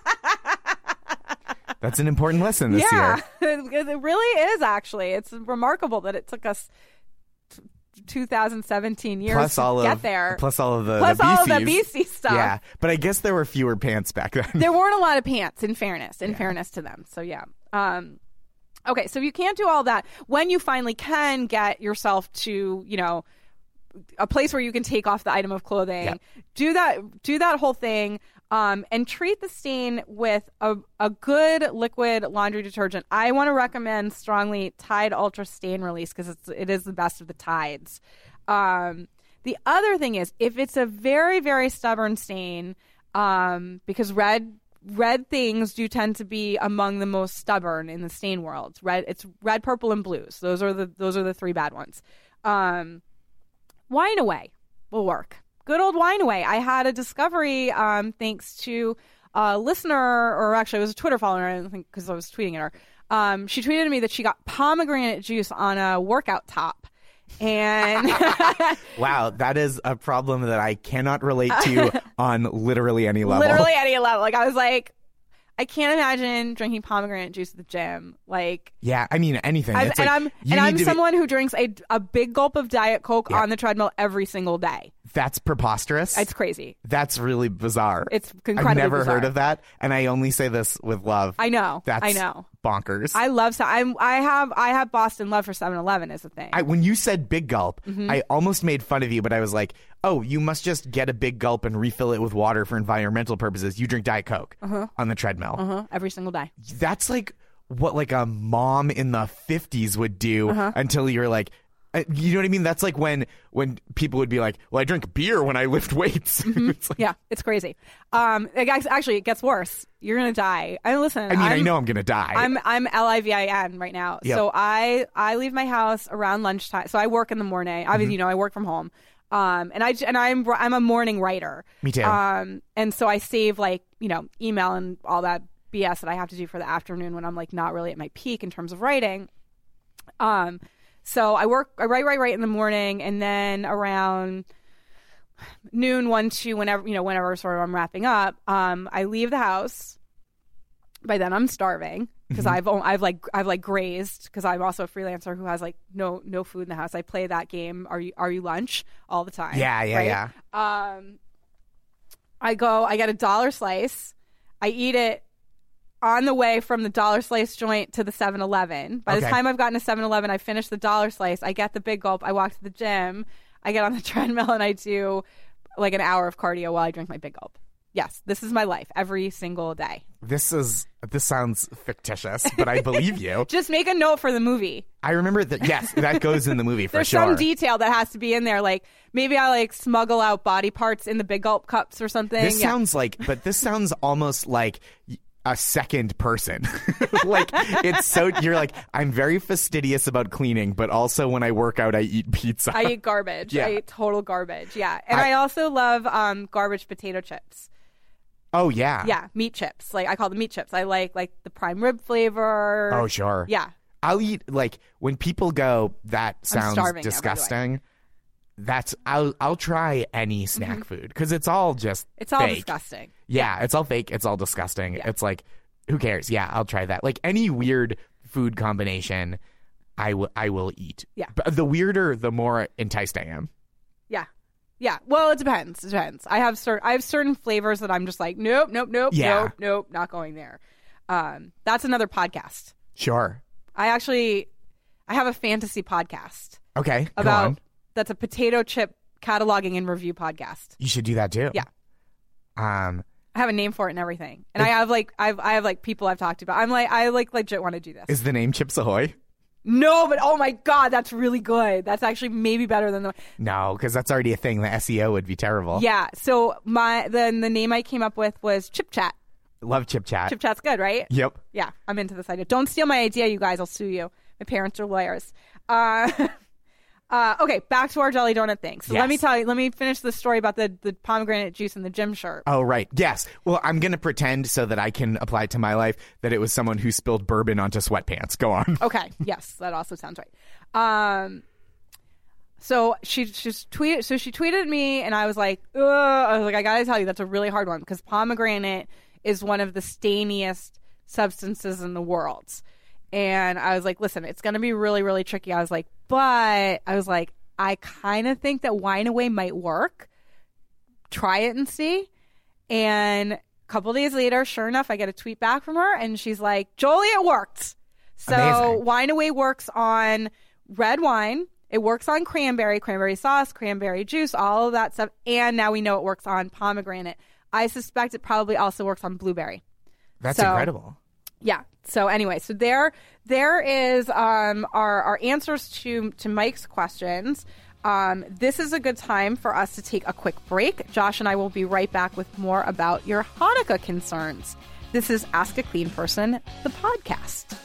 That's an important lesson this yeah, year. it really is actually. It's remarkable that it took us t- two thousand seventeen years Plus to all get of there. plus all of the Plus the all of B Cs. the B C stuff. Yeah, but I guess there were fewer pants back then. There weren't a lot of pants, in fairness, in yeah. fairness to them. So yeah. Um, okay, so if you can't do all that, when you finally can get yourself to, you know, a place where you can take off the item of clothing, yeah. do that. Do that whole thing. Um, and treat the stain with a, a good liquid laundry detergent. I want to recommend strongly Tide Ultra Stain Release because it's it is the best of the Tides. Um, the other thing is if it's a very very stubborn stain, um, because red red things do tend to be among the most stubborn in the stain world. Red it's red, purple, and blues. Those are the those are the three bad ones. Um, Wine Away will work. Good old Wine Away. I had a discovery um, thanks to a listener, or actually it was a Twitter follower, I think, because I was tweeting at her. Um, she tweeted at me that she got pomegranate juice on a workout top. And wow, that is a problem that I cannot relate to on literally any level. Literally any level. Like I was like, I can't imagine drinking pomegranate juice at the gym. Like, yeah, I mean anything. I'm, it's and like, I'm and I'm be... someone who drinks a a big gulp of Diet Coke yeah. on the treadmill every single day. That's preposterous. It's crazy. That's really bizarre. It's incredibly I've never bizarre. heard of that, and I only say this with love. I know. That's I know. Bonkers. I love. I'm. I have. I have Boston love for seven eleven as a thing. I, when you said big gulp, mm-hmm. I almost made fun of you, but I was like, "Oh, you must just get a big gulp and refill it with water for environmental purposes. You drink Diet Coke uh-huh. on the treadmill uh-huh. every single day." That's like what like a mom in the fifties would do uh-huh. until you're like. You know what I mean? That's like when when people would be like, well, I drink beer when I lift weights. Mm-hmm. It's like, yeah, it's crazy. Um, it, actually, it gets worse. You're going to die. I listen. I mean, I'm, I know I'm going to die. I'm I'm L I V I N right now. Yep. So I, I leave my house around lunchtime. So I work in the morning. Obviously, mm-hmm. you know, I work from home. Um, and I and I'm I'm a morning writer. Me too. Um, and so I save like, you know, email and all that B S that I have to do for the afternoon when I'm like not really at my peak in terms of writing. Um. So I work, I write, write, write in the morning, and then around noon, one, two, whenever you know, whenever sort of I'm wrapping up, um, I leave the house. By then, I'm starving because mm-hmm. I've I've like I've like grazed because I'm also a freelancer who has like no no food in the house. I play that game. Are you Are you lunch all the time? Yeah, yeah, right? yeah. Um, I go. I get a dollar slice. I eat it. On the way from the dollar slice joint to the seven eleven. By okay. the time I've gotten to seven eleven, I finish the dollar slice. I get the big gulp. I walk to the gym. I get on the treadmill and I do like an hour of cardio while I drink my big gulp. Yes, this is my life every single day. This is this sounds fictitious, but I believe you. Just make a note for the movie. I remember that. Yes, that goes in the movie for There's sure. There's some detail that has to be in there. Like maybe I like smuggle out body parts in the Big Gulp cups or something. This yeah. sounds like, but this sounds almost like a second person. Like it's so you're like, I'm very fastidious about cleaning, but also when I work out, I eat pizza. I eat garbage. Yeah. I eat total garbage. Yeah, and I, I also love um, garbage potato chips. Oh yeah, yeah, meat chips. Like I call them meat chips. I like like the prime rib flavor. Oh sure. Yeah, I'll eat like when people go. That sounds disgusting. Now, that's I'll I'll try any snack mm-hmm. food because it's all just it's all fake. disgusting. Yeah, it's all fake. It's all disgusting. Yeah. It's like who cares? Yeah, I'll try that. Like any weird food combination, I will I will eat. Yeah, but the weirder, the more enticed I am. Yeah. Yeah, well, it depends. It depends. I have certain I have certain flavors that I'm just like, nope, nope, nope, yeah. nope, nope, not going there. Um, that's another podcast. Sure. I actually, I have a fantasy podcast. Okay, about go on. That's a potato chip cataloging and review podcast. You should do that too. Yeah. Um, I have a name for it and everything, and it, I have like I've I have like people I've talked about. I'm like I like legit want to do this. Is the name Chips Ahoy? No, but oh my God, that's really good. That's actually maybe better than the... No, because that's already a thing. The S E O would be terrible. Yeah, so my then the name I came up with was Chip Chat. Love Chip Chat. Chip Chat's good, right? Yep. Yeah, I'm into this idea. Don't steal my idea, you guys. I'll sue you. My parents are lawyers. Uh, uh, okay, back to our jelly donut thing. So yes. let me tell you, let me finish the story about the, the pomegranate juice and the gym shirt. Oh, right. Yes. Well, I'm going to pretend so that I can apply it to my life that it was someone who spilled bourbon onto sweatpants. Go on. Okay. Yes, that also sounds right. Um, so she she's tweeted. So she tweeted me, and I was like, Ugh. I was like, I got to tell you, that's a really hard one because pomegranate is one of the stainiest substances in the world. And I was like, listen, it's going to be really, really tricky. I was like, but I was like, I kind of think that Wine Away might work. Try it and see. And a couple days later, sure enough, I get a tweet back from her, and she's like, Jolie, it worked. So Amazing. Wine Away works on red wine. It works on cranberry, cranberry sauce, cranberry juice, all of that stuff. And now we know it works on pomegranate. I suspect it probably also works on blueberry. That's so, incredible. Yeah. So anyway, so there, there is um, our our answers to to Mike's questions. Um, this is a good time for us to take a quick break. Josh and I will be right back with more about your Hanukkah concerns. This is Ask a Clean Person, the podcast.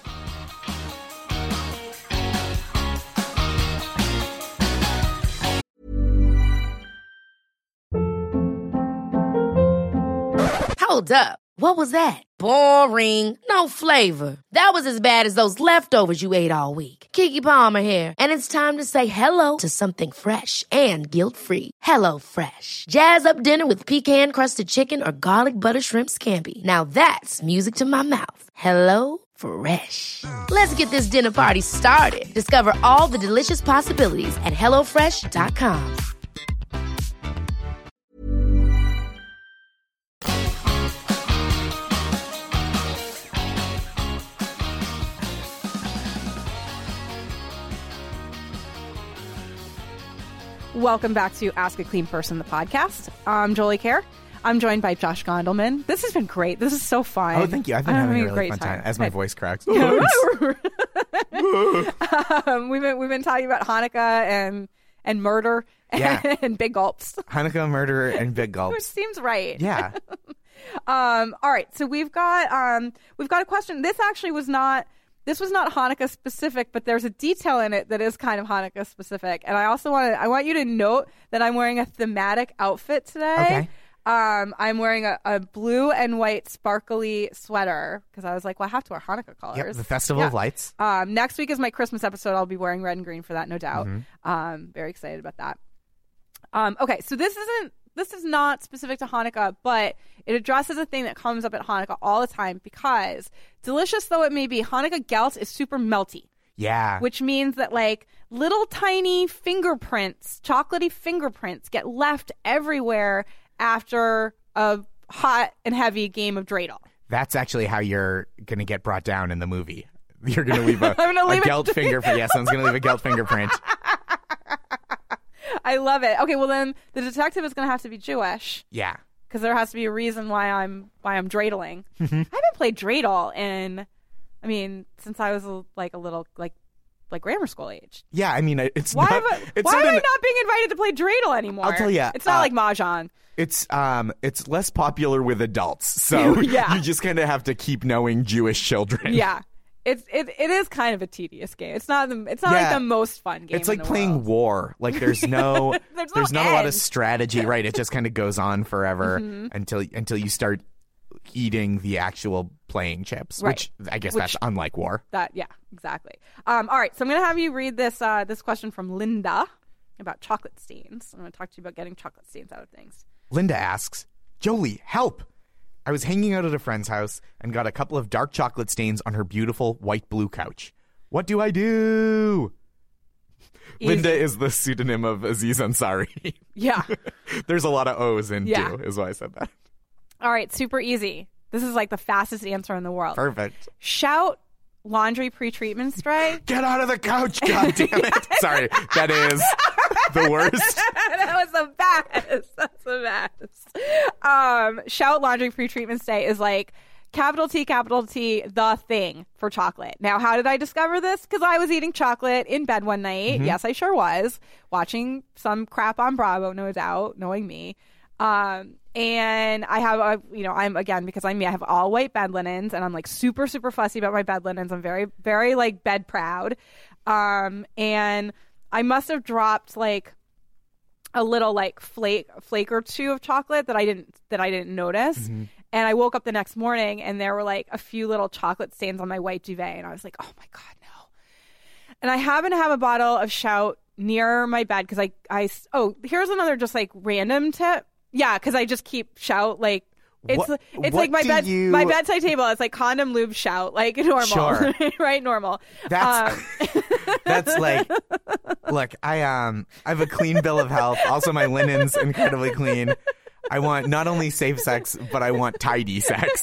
Hold up. What was that? Boring. No flavor. That was as bad as those leftovers you ate all week. Keke Palmer here. And it's time to say hello to something fresh and guilt-free. Hello Fresh. Jazz up dinner with pecan-crusted chicken or garlic butter shrimp scampi. Now that's music to my mouth. Hello Fresh. Let's get this dinner party started. Discover all the delicious possibilities at hello fresh dot com. Welcome back to Ask a Clean Person, the podcast. I'm Jolie Kerr. I'm joined by Josh Gondelman. This has been great. This is so fun. Oh, thank you. I've been I'm having, having a really great fun time. time. As my Good. voice cracks. um, we've been we've been talking about Hanukkah and and murder and, Yeah. and big gulps, Hanukkah, murder, and big which gulps. seems right. Yeah. Um. All right. So we've got um we've got a question. This actually was not. This was not Hanukkah specific, but there's a detail in it that is kind of Hanukkah specific. And I also want to, I want you to note that I'm wearing a thematic outfit today. Okay. Um, I'm wearing a, a blue and white sparkly sweater because I was like, well, I have to wear Hanukkah colors. Yep, the Festival Yeah. of Lights. Um, next week is my Christmas episode. I'll be wearing red and green for that, no doubt. Mm-hmm. Um, very excited about that. Um, okay, so this isn't this is not specific to Hanukkah, but it addresses a thing that comes up at Hanukkah all the time because, delicious though it may be, Hanukkah gelt is super melty. Yeah. Which means that like little tiny fingerprints, chocolatey fingerprints, get left everywhere after a hot and heavy game of dreidel. That's actually how you're going to get brought down in the movie. You're going to leave a, I'm gonna leave a it- gelt fingerprint. Yes, someone's going to leave a gelt fingerprint. I love it. Okay, well then the detective is going to have to be Jewish. Yeah. because there has to be a reason why I'm why I'm dreidling. Mm-hmm. I haven't played dreidel in, I mean, since I was like a little like like grammar school age. Yeah, I mean, it's why not. Am I, it's why not am an, I not being invited to play dreidel anymore? I'll tell you, it's not uh, like mahjong. It's um, it's less popular with adults, so yeah. you just kind of have to keep knowing Jewish children. Yeah. It's it it is kind of a tedious game. It's not the it's not Yeah. like the most fun game. It's like in the playing world. war. Like there's no there's, there's no not a lot of end. strategy, right? It just kind of goes on forever mm-hmm. until until you start eating the actual playing chips, Right. which I guess Which- that's unlike war. That yeah, exactly. Um, all right, so I'm gonna have you read this uh, this question from Linda about chocolate stains. I'm gonna talk to you about getting chocolate stains out of things. Linda asks, Jolie, help! I was hanging out at a friend's house and got a couple of dark chocolate stains on her beautiful white-blue couch. What do I do? Easy. Linda is the pseudonym of Aziz Ansari. Yeah. There's a lot of O's in Yeah. do, is why I said that. All right, super easy. This is like the fastest answer in the world. Perfect. Shout laundry pre-treatment spray. Get out of the couch, God damn it. Sorry, that is the worst. That was the best. That's the best. Um, Shout laundry pre-treatment spray is like capital T, capital T, the thing for chocolate. Now, how did I discover this? Because I was eating chocolate in bed one night. Mm-hmm. Yes, I sure was. Watching some crap on Bravo, no doubt, knowing me. Um, and I have, a, you know, I'm, again, because I'm me, I have all white bed linens, and I'm like super, super fussy about my bed linens. I'm very, very like bed proud. Um, and I must have dropped like a little like flake, flake or two of chocolate that I didn't, that I didn't notice. Mm-hmm. And I woke up the next morning and there were like a few little chocolate stains on my white duvet. And I was like, oh my God, no. And I happen to have a bottle of Shout near my bed because I, I, oh, here's another just like random tip. Yeah, because I just keep Shout like it's What- it's what like my do bed you- my bedside table. It's like condom lube Shout like normal, Sure. right? Normal. That's Um, that's like, look, I um I have a clean bill of health. Also, my linen's incredibly clean. I want not only safe sex, but I want tidy sex.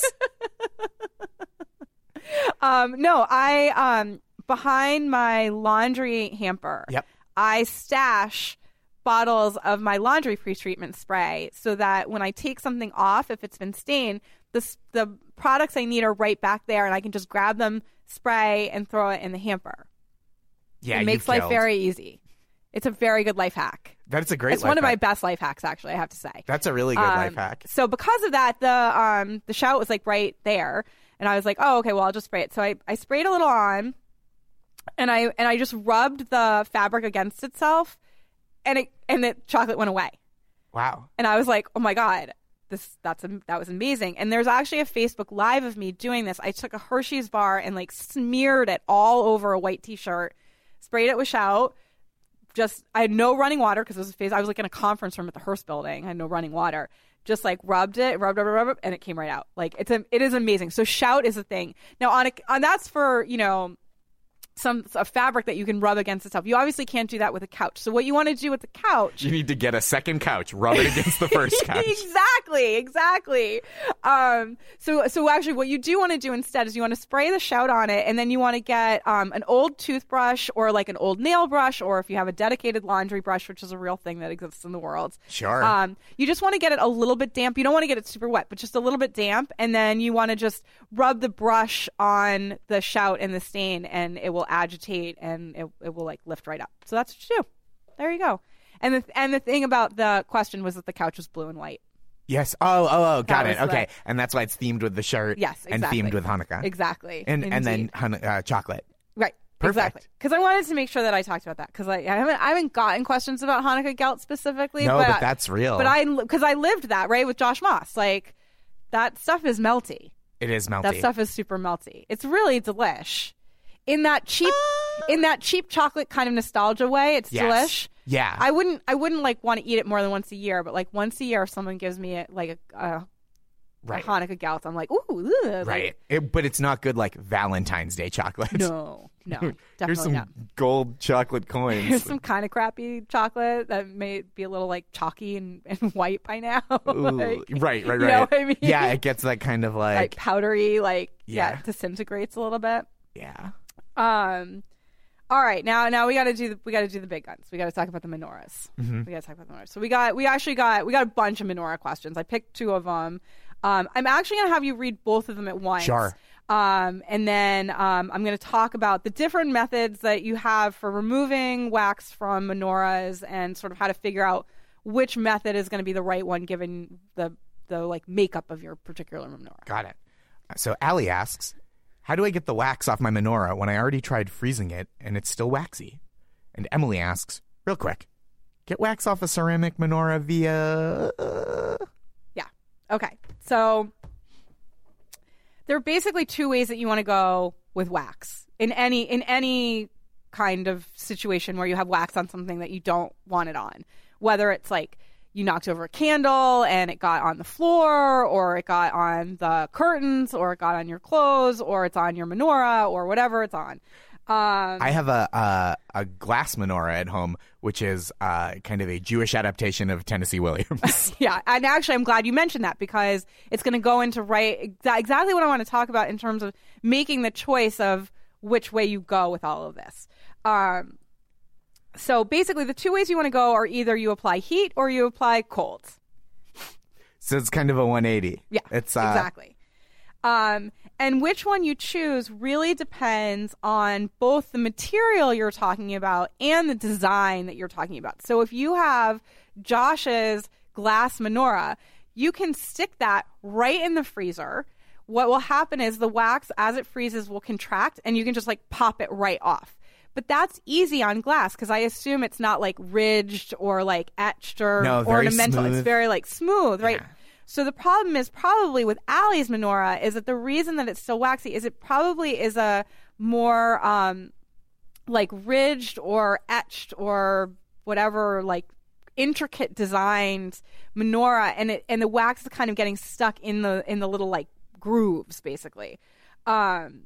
um, no, I um behind my laundry hamper. Yep. I stash bottles of my laundry pre-treatment spray so that when I take something off, if it's been stained, the s- the products I need are right back there, and I can just grab them, spray, and throw it in the hamper. Yeah, it makes you've life killed. very easy. It's a very good life hack. That's a great. It's life one of my hack. best life hacks, actually. I have to say. That's a really good Um, life hack. So because of that, the um the Shout was like right there, and I was like, oh, okay, well, I'll just spray it. So I, I sprayed a little on, and I and I just rubbed the fabric against itself, and it and the chocolate went away. Wow. And I was like, oh my God, this that's that was amazing. And there's actually a Facebook Live of me doing this. I took a Hershey's bar and like smeared it all over a white T-shirt, sprayed it with Shout. Just I had no running water because it was a phase. I was like in a conference room at the Hearst Building. I had no running water. Just like rubbed it, rubbed, rubbed, rubbed, rubbed, and it came right out. Like it's a, it is amazing. So Shout is a thing. Now on a, on that's for you know. some a fabric that you can rub against itself. You obviously can't do that with a couch. So what you want to do with the couch You need to get a second couch, rub it against the first couch. exactly, exactly. Um, so, so actually, what you do want to do instead is you want to spray the Shout on it, and then you want to get um, an old toothbrush or like an old nail brush, or if you have a dedicated laundry brush, which is a real thing that exists in the world. Sure. Um, you just want to get it a little bit damp. You don't want to get it super wet, but just a little bit damp, and then you want to just rub the brush on the Shout and the stain, and it will agitate and it, it will like lift right up. So that's what you do. There you go. And the and the thing about the question was that the couch was blue and white. Yes. Oh, oh, oh, got That it. was the- Okay. And that's why it's themed with the shirt. Then, yes, exactly. And themed with Hanukkah. Exactly. And and then Indeed. hun- uh, chocolate. right. Perfect. Exactly. Because I wanted to make sure that I talked about that because I, I haven't I haven't gotten questions about Hanukkah gelt specifically. No, but, but that's real. But I because I lived that right with Josh Moss. Like that stuff is melty. It is melty. That stuff is super melty. It's really delish. In that cheap, in that cheap chocolate kind of nostalgia way, it's Yes. delish. Yeah. I wouldn't, I wouldn't like want to eat it more than once a year, but like once a year, if someone gives me a, like a, a, Right. a Hanukkah gelt, I'm like, ooh, ugh, like, Right. It, but it's not good like Valentine's Day chocolate. no, no, Here's definitely some not. gold chocolate coins. Here's some kind of crappy chocolate that may be a little like chalky and, and white by now. Ooh, Like, right, right, right. You know what I mean? Yeah, it gets that kind of like, like powdery, like yeah, Yeah. it disintegrates a little bit. yeah. Um, All right, now now we got to do the, we got to do the big guns. We got to talk about the menorahs. Mm-hmm. We got to talk about the menorahs. So we got we actually got we got a bunch of menorah questions. I picked two of them. Um, I'm actually going to have you read both of them at once. Sure. Um, and then um, I'm going to talk about the different methods that you have for removing wax from menorahs and sort of how to figure out which method is going to be the right one given the the like makeup of your particular menorah. Got it. So Allie asks, how do I get the wax off my menorah when I already tried freezing it and it's still waxy? And Emily asks, real quick, get wax off a ceramic menorah via... Uh... Yeah. Okay. So there are basically two ways that you want to go with wax in any in any kind of situation where you have wax on something that you don't want it on. Whether it's like you knocked over a candle and it got on the floor, or it got on the curtains, or it got on your clothes, or it's on your menorah, or whatever it's on. Um, I have a, a a glass menorah at home, which is uh, kind of a Jewish adaptation of Tennessee Williams. Yeah, and actually I'm glad you mentioned that because it's going to go into right exa- exactly what I want to talk about in terms of making the choice of which way you go with all of this. Um, so basically the two ways you want to go are either you apply heat or you apply cold. So it's kind of a one eighty. Yeah, it's uh, exactly. Um, and which one you choose really depends on both the material you're talking about and the design that you're talking about. So if you have Josh's glass menorah, you can stick that right in the freezer. What will happen is the wax, as it freezes, will contract, and you can just like pop it right off. But that's easy on glass because I assume it's not like ridged or like etched or no, very ornamental. Smooth. It's very like smooth, right? Yeah. So the problem is probably with Allie's menorah is that the reason that it's still waxy is it probably is a more um, like ridged or etched or whatever like intricate designed menorah, and it and the wax is kind of getting stuck in the in the little like grooves basically. Um,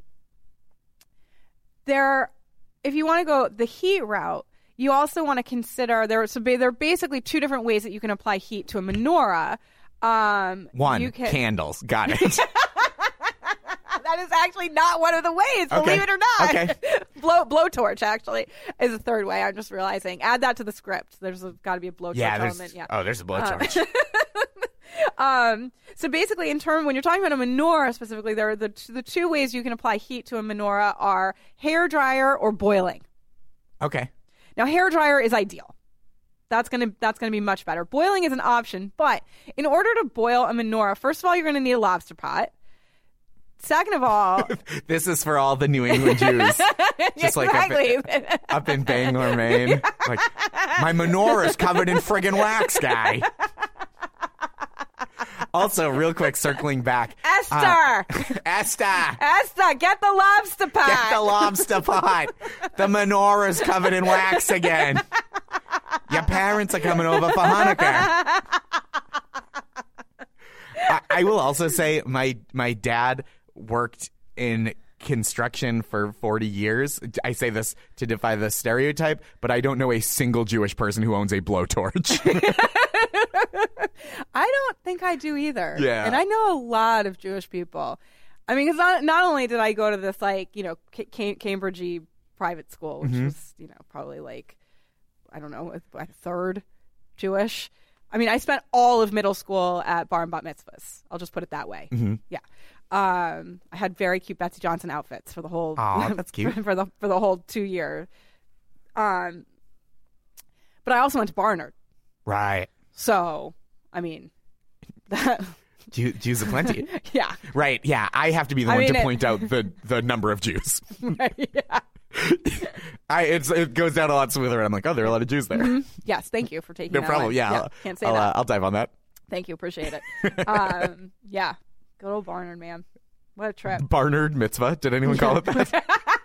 there, if you want to go the heat route, you also want to consider there. So there are basically two different ways that you can apply heat to a menorah. Um, One, you can... candles. Got it. That is actually not one of the ways, believe Okay. it or not. Okay. Blow blowtorch actually is a third way. I'm just realizing. Add that to the script. There's got to be a blowtorch yeah, there's, element. Yeah. Oh, there's a blowtorch. Uh, um, so basically, in term when you're talking about a menorah specifically, there are the the two ways you can apply heat to a menorah are hair dryer or boiling. Okay. Now, hair dryer is ideal. That's gonna that's gonna be much better. Boiling is an option, but in order to boil a menorah, first of all, you're gonna need a lobster pot. Second of all, this is for all the New England Jews, just exactly. like up in, up in Bangor, Maine. Like my menorah's covered in friggin' wax, guy. Also, real quick, circling back, Esther, uh, Esther, Esther, get the lobster pot. get the lobster pot. The menorah's covered in wax again. Your parents are coming over for Hanukkah. I, I will also say my my dad worked in construction for forty years. I say this to defy the stereotype, but I don't know a single Jewish person who owns a blowtorch. I don't think I do either. Yeah. And I know a lot of Jewish people. I mean, because not, not only did I go to this, like, you know, C- Cambridge-y private school, which mm-hmm. was, you know, probably like, I don't know, a third Jewish. I mean, I spent all of middle school at bar and bat mitzvahs. I'll just put it that way. Mm-hmm. Yeah. Um, I had very cute Betsy Johnson outfits for the whole. Aw, that's cute. for the for the whole two year. Um, but I also went to Barnard. Right. So, I mean, that. Jew, Jews aplenty. Yeah. Right. Yeah. I have to be the I one mean, to it, point out the the number of Jews. Right, yeah. I it's, it goes down a lot smoother, and I'm like, oh, there are a lot of Jews there. Mm-hmm. Yes, thank you for taking. No that problem. away. Yeah, yeah I'll, can't say I'll, that. Uh, I'll dive on that. Thank you, appreciate it. um, yeah, good old Barnard, man. What a trip. Barnard mitzvah. Did anyone call it that?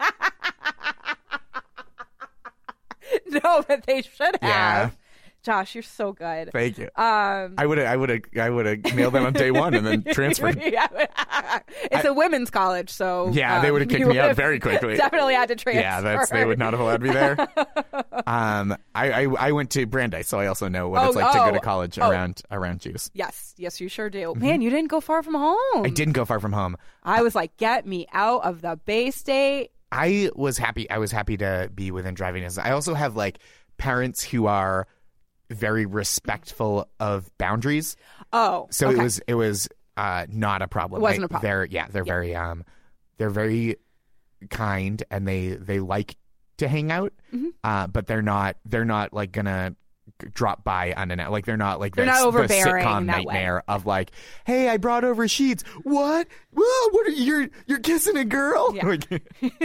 No, but they should have. Yeah. Josh, you're so good. Thank you. Um, I would have, I would have, I would have nailed that on day one and then transferred. Yeah. It's I, a women's college, so yeah, um, they would have kicked me out very quickly. Definitely had to transfer. Yeah, that's they would not have allowed me there. um, I, I, I went to Brandeis, so I also know what oh, it's like oh, to go to college oh. around around Jews. Yes, yes, you sure do. Mm-hmm. Man, you didn't go far from home. I didn't go far from home. I was like, get me out of the Bay State. I was happy. I was happy to be within driving distance. I also have like parents who are very respectful of boundaries. Oh, so okay. it was it was uh, not a problem. It wasn't I, a problem. They're yeah, they're yeah. very um, they're very kind, and they they like to hang out, mm-hmm. uh, but they're not they're not like gonna drop by unannounced. Like they're not like they're the, not overbearing the sitcom in that nightmare way. of like, hey, I brought over sheets. What? Whoa, what are you? You're, you're kissing a girl? Yeah. Like,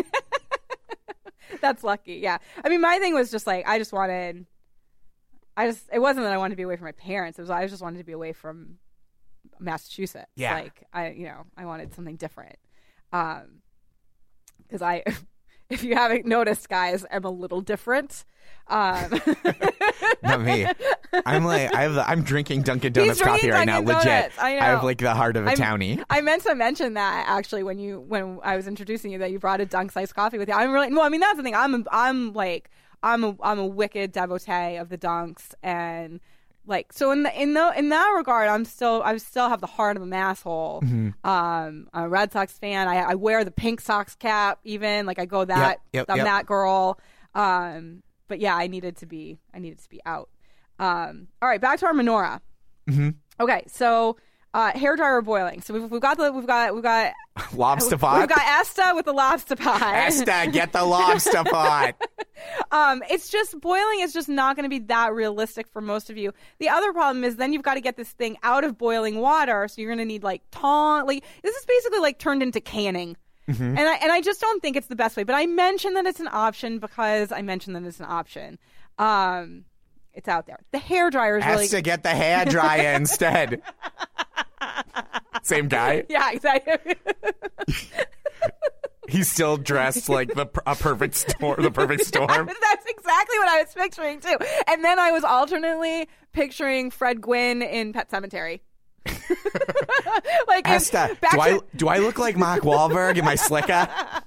That's lucky. Yeah. I mean, my thing was just like I just wanted. I just it wasn't that I wanted to be away from my parents. It was I just wanted to be away from Massachusetts. Yeah. Like I, you know, I wanted something different. Um, because I, if you haven't noticed, guys, I'm a little different. Um, not me. I'm like I have the, I'm drinking Dunkin' Donuts He's coffee right Dunkin' now. Donuts. Legit. I know. I have like the heart of a I'm, townie. I meant to mention that actually when you when I was introducing you that you brought a Dunk Slice coffee with you. I'm really no. I mean that's the thing. I'm I'm like. I'm a I'm a wicked devotee of the Dunks, and like so in the in the in that regard, I'm still I still have the heart of a masshole. Mm-hmm. Um, I'm a Red Sox fan. I, I wear the pink Sox cap, even like I go that Yep, yep, I'm yep. that girl. Um, but yeah, I needed to be I needed to be out. Um, all right, back to our menorah. Mm-hmm. Okay, so. Uh, hair dryer boiling. So we've, we've got the we've got we've got lobster pot. We've got Esta with the lobster pot. Esta, get the lobster pot. um, it's just boiling is just not going to be that realistic for most of you. The other problem is then you've got to get this thing out of boiling water, so you're going to need like tong. Like this is basically like turned into canning. Mm-hmm. And I and I just don't think it's the best way. But I mentioned that it's an option because I mentioned that it's an option. Um, it's out there. The hair dryer is really Esta, get the hair dryer instead. Same guy? Yeah, exactly. He's still dressed like the a perfect storm. The perfect storm. That's exactly what I was picturing too. And then I was alternately picturing Fred Gwynn in Pet Sematary. Like Esta, back do to, I do I look like Mark Wahlberg in my slicker?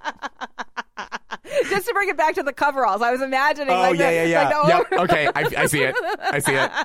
Just to bring it back to the coveralls, I was imagining. Oh like yeah, the, yeah, yeah, like the yeah. over- Okay, I, I see it. I see it.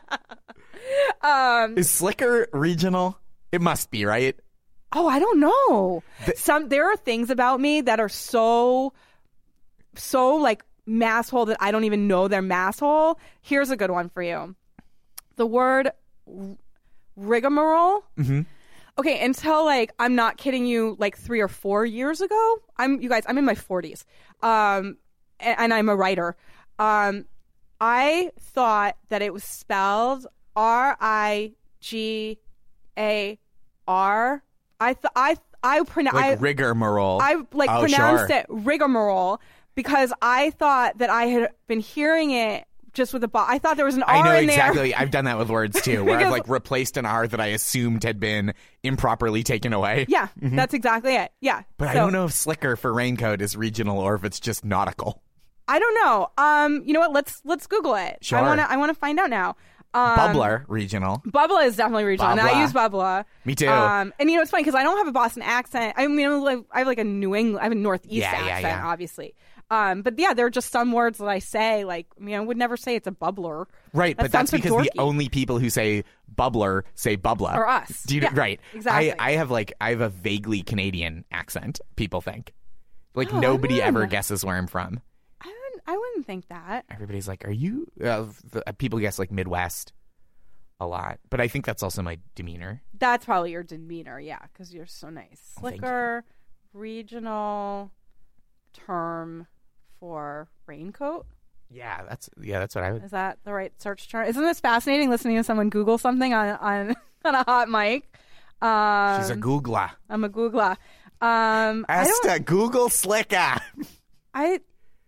Um, Is Slicker regional? It must be, right? Oh, I don't know. The- Some there are things about me that are so, so like masshole that I don't even know they're masshole. Here's a good one for you. The word r- rigmarole. Mm-hmm. Okay, until like I'm not kidding you, like three or four years ago. I'm you guys. I'm in my forties, um, and, and I'm a writer. Um, I thought that it was spelled R I G A R. I th- I I pronounce Like I, rigmarole. I like oh, pronounced sure. it rigmarole because I thought that I had been hearing it just with a bo- I thought there was an R I know in exactly. there. I've done that with words too, where I've Because- like replaced an R that I assumed had been improperly taken away. Yeah, that's exactly it. Yeah, But I So- don't know if Slicker for raincoat is regional or if it's just nautical. I don't know. Um, you know what? Let's let's Google it. Sure. I want to I want to find out now. Um, Bubbler regional. Bubbler is definitely regional, and I Bubbler. use Bubbler. Me too. Um, and you know it's funny because I don't have a Boston accent. I mean, I'm like- I have like a New England, I have a Northeast Yeah, yeah, accent, yeah. obviously. Um, but yeah, there are just some words that I say, like you know, I would never say it's a bubbler. Right, That but that's sounds so because the dorky. only people who say bubbler say bubbler. Or us. Do you, Yeah, right. exactly. I, I have like I have a vaguely Canadian accent, people think. Like Oh, I nobody don't ever know. guesses where I'm from. I wouldn't, I wouldn't think that. Everybody's like, "Are you?" Uh, the, uh, people guess like Midwest a lot, but I think that's also my demeanor. That's probably your demeanor, yeah, because you're so nice. Oh, thank you. Slicker, regional term for raincoat. Yeah, that's yeah, that's what I would. Is that the right search term? Isn't this fascinating listening to someone Google something on on, on a hot mic? Um, She's a Googler. I'm a Googler. Um, I don't. Esta, Google Slicker. I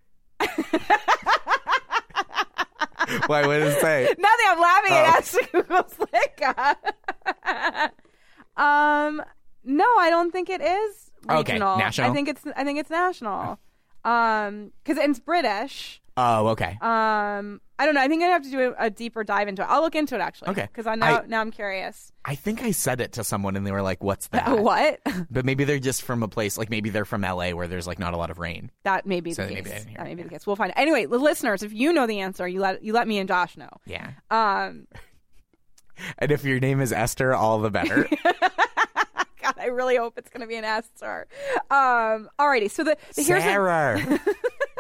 Why? What did it say? nothing. I'm laughing Oh. at Esta Google Slicker. um, no, I don't think it is Okay, regional. national? I think it's I think it's national. Um, because it's British. Oh, okay. Um, I don't know. I think I'd have to do a, a deeper dive into it. I'll look into it actually. Okay. Because I now I- now I'm curious. I think I said it to someone and they were like, "What's that?" What? But maybe they're just from a place like maybe they're from L A where there's like not a lot of rain. That may be So the maybe case. I didn't hear That it, may be yeah. the case. We'll find it. Anyway, the listeners, if you know the answer, you let you let me and Josh know. Yeah. Um, And if your name is Esther, all the better. God, I really hope it's going to be an S star. Um, alrighty, so the, the here's Sarah. the,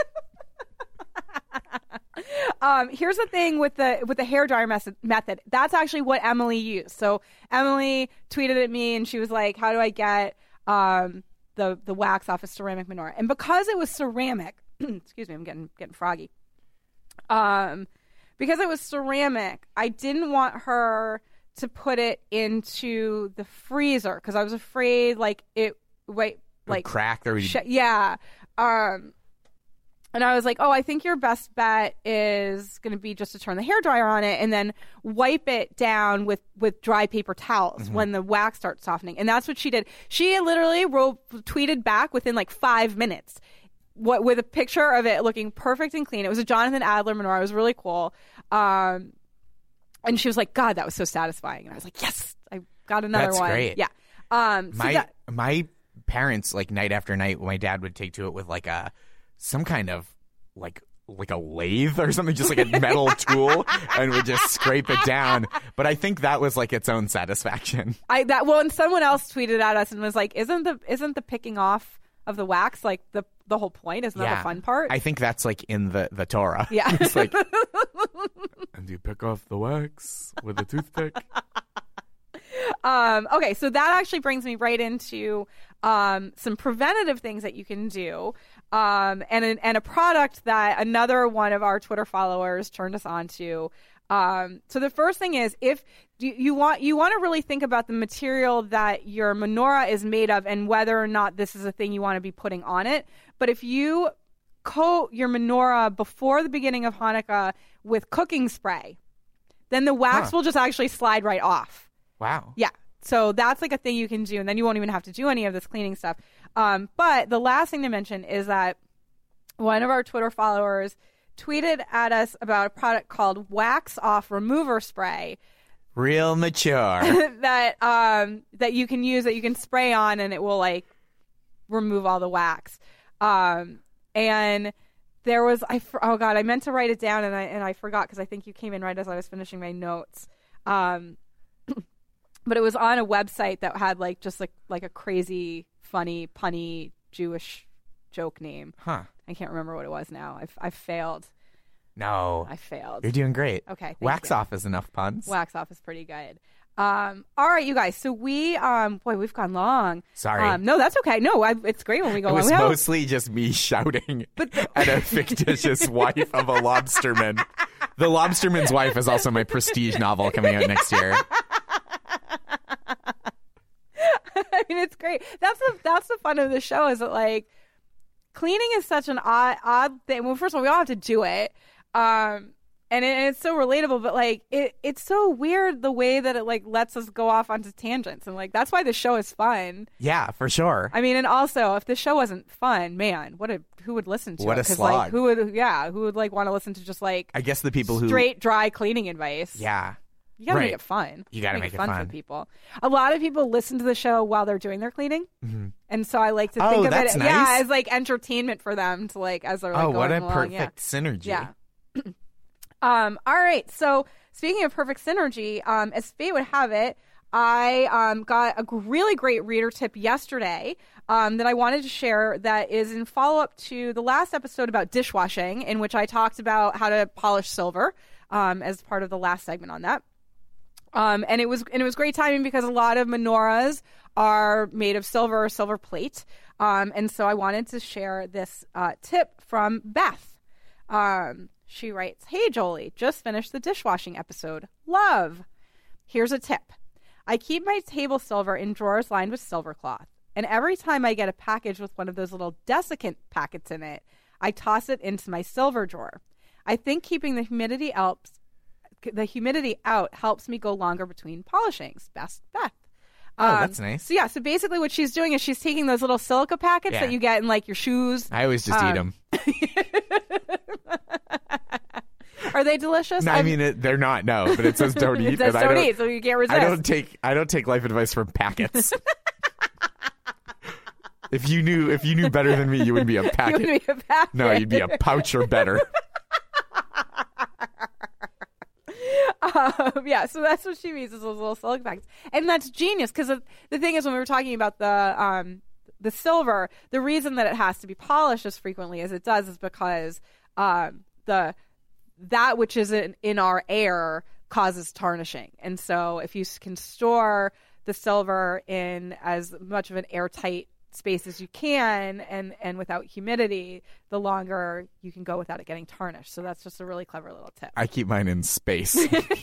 um, here's the thing with the with the hairdryer method. Method that's actually what Emily used. So Emily tweeted at me and she was like, "How do I get um, the the wax off a ceramic menorah?" And because it was ceramic, excuse me, I'm getting getting froggy. Um, because it was ceramic, I didn't want her to put it into the freezer because I was afraid like it wait like crack or sh- yeah. Um, and I was like, oh, I think your best bet is going to be just to turn the hairdryer on it and then wipe it down with, with dry paper towels mm-hmm. when the wax starts softening. And that's what she did. She literally wrote, tweeted back within like five minutes what with a picture of it looking perfect and clean. It was a Jonathan Adler menorah. It was really cool. Um, and she was like, God, that was so satisfying. And I was like, yes, I got another that's one. Great. Yeah. Um, so my that- my parents, like night after night, my dad would take to it with like a some kind of like like a lathe or something, just like a metal tool, and would just scrape it down. But I think that was like its own satisfaction. I that well, and someone else tweeted at us and was like, "Isn't the isn't the picking off of the wax like the the whole point? Isn't that yeah. the fun part?" I think that's like in the the Torah. Yeah, it's like, and you pick off the wax with a toothpick. Um, okay, so that actually brings me right into um, some preventative things that you can do, um, and an, and a product that another one of our Twitter followers turned us on to. Um, so the first thing is if you, you want you want to really think about the material that your menorah is made of and whether or not this is a thing you want to be putting on it. But if you coat your menorah before the beginning of Hanukkah with cooking spray, then the wax Huh. will just actually slide right off. Wow. Yeah. So that's like a thing you can do, and then you won't even have to do any of this cleaning stuff. Um, but the last thing to mention is that one of our Twitter followers tweeted at us about a product called Wax Off Remover Spray. Real mature. that um, that you can use, that you can spray on, and it will like remove all the wax. Um, and there was, I oh god, I meant to write it down, and I and I forgot because I think you came in right as I was finishing my notes. Um, But it was on a website that had like just like like a crazy, funny, punny Jewish joke name. Huh. I can't remember what it was now. I've I've failed. No. I failed. You're doing great. Okay. Thank Wax you. off is enough puns. Wax off is pretty good. Um, all right, you guys. So we, um, boy, we've gone long. Sorry. Um, no, that's okay. No, I, it's great when we go It long. was We have- mostly just me shouting But the- at a fictitious wife of a lobsterman. The Lobsterman's Wife is also my prestige novel coming out next year. I mean, it's great. That's the that's the fun of the show. Is that like cleaning is such an odd odd thing. Well, first of all, we all have to do it, um, and, it, and it's so relatable. But like, it it's so weird the way that it like lets us go off onto tangents, and like that's why the show is fun. Yeah, for sure. I mean, and also if the show wasn't fun, man, what a who would listen to What it? a 'Cause, slog. Like, who would yeah who would like want to listen to just like I guess the people who straight dry cleaning advice? Yeah. You gotta Right. make it fun. You gotta make it fun, fun. for people. A lot of people listen to the show while they're doing their cleaning, Mm-hmm. and so I like to Oh, think of that's it, nice. yeah, as like entertainment for them to like as they're like Oh, going what a along. perfect Yeah. synergy. Yeah. um. All right. So speaking of perfect synergy, um, as fate would have it, I um got a g- really great reader tip yesterday um that I wanted to share. That is in follow up to the last episode about dishwashing, in which I talked about how to polish silver um as part of the last segment on that. Um, and it was and it was great timing because a lot of menorahs are made of silver or silver plate. Um, and so I wanted to share this uh, tip from Beth. Um, she writes, "Hey Jolie, just finished the dishwashing episode. Love. Here's a tip. I keep my table silver in drawers lined with silver cloth. And every time I get a package with one of those little desiccant packets in it, I toss it into my silver drawer. I think keeping the humidity helps the humidity out helps me go longer between polishings. Best Beth." Oh, Um, that's nice. So yeah, so basically what she's doing is she's taking those little silica packets Yeah. that you get in like your shoes. I always just eat Um, them. Are they delicious? No, I I'm- mean it, they're not. No, but it says don't eat. it says and I don't don't, eat, so you can't resist. I don't take. I don't take life advice from packets. If you knew, if you knew better than me, you would be a You packet. would be a packet. No, you'd be a pouch or better. Um, yeah, so that's what she means is those little silk packets. And that's genius because the thing is when we were talking about the um, the silver, the reason that it has to be polished as frequently as it does is because um, the that which is in, in our air causes tarnishing. And so if you can store the silver in as much of an airtight space as you can and and without humidity, the longer you can go without it getting tarnished. So that's just a really clever little tip. I keep mine in space.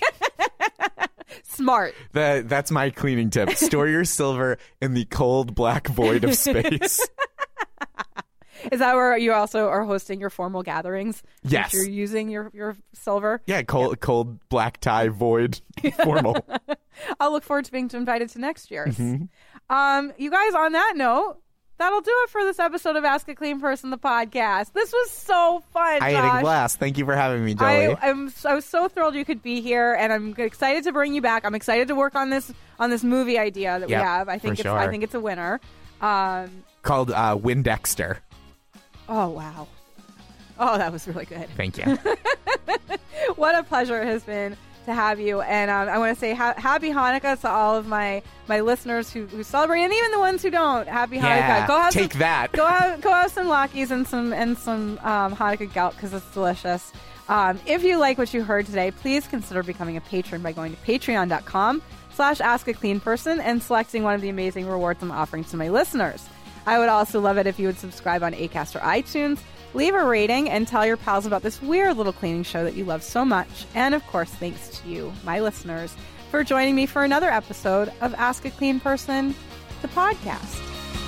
Smart. The, that's my cleaning tip. Store your silver in the cold black void of space. Is that where you also are hosting your formal gatherings? Yes. You're using your, your silver? Yeah, cold, yeah. cold black tie void formal. I'll look forward to being invited to next year's. Mm-hmm. Um, you guys, on that note, that'll do it for this episode of Ask a Clean Person, the podcast. This was so fun, I Josh. had a blast. Thank you for having me, Jolie. I, I'm, I was so thrilled you could be here, and I'm excited to bring you back. I'm excited to work on this on this movie idea that yep, we have. I think for it's sure. I think it's a winner. Um, Called uh, Windexter. Oh, wow. Oh, that was really good. Thank you. What a pleasure it has been to have you. And um, I want to say ha- happy Hanukkah to all of my, my listeners who, who celebrate, and even the ones who don't. Happy yeah, Hanukkah. Go have take some, that. Go have, go have some Lakis and some, and some um, Hanukkah gelt because it's delicious. Um, if you like what you heard today, please consider becoming a patron by going to patreon.com slash ask a clean person and selecting one of the amazing rewards I'm offering to my listeners. I would also love it if you would subscribe on Acast or iTunes, leave a rating, and tell your pals about this weird little cleaning show that you love so much. And of course, thanks to you, my listeners, for joining me for another episode of Ask a Clean Person, the podcast.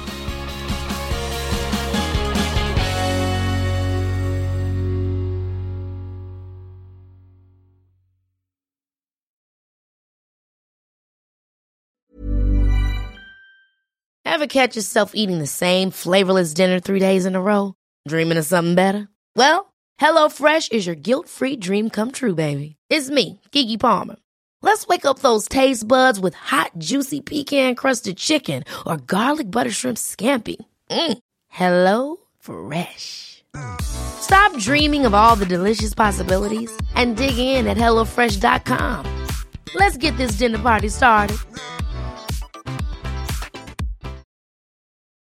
Ever catch yourself eating the same flavorless dinner three days in a row? Dreaming of something better? Well, HelloFresh is your guilt-free dream come true, baby. It's me, Keke Palmer. Let's wake up those taste buds with hot, juicy pecan-crusted chicken or garlic butter shrimp scampi. Mm. Hello Fresh. Stop dreaming of all the delicious possibilities and dig in at hello fresh dot com. Let's get this dinner party started.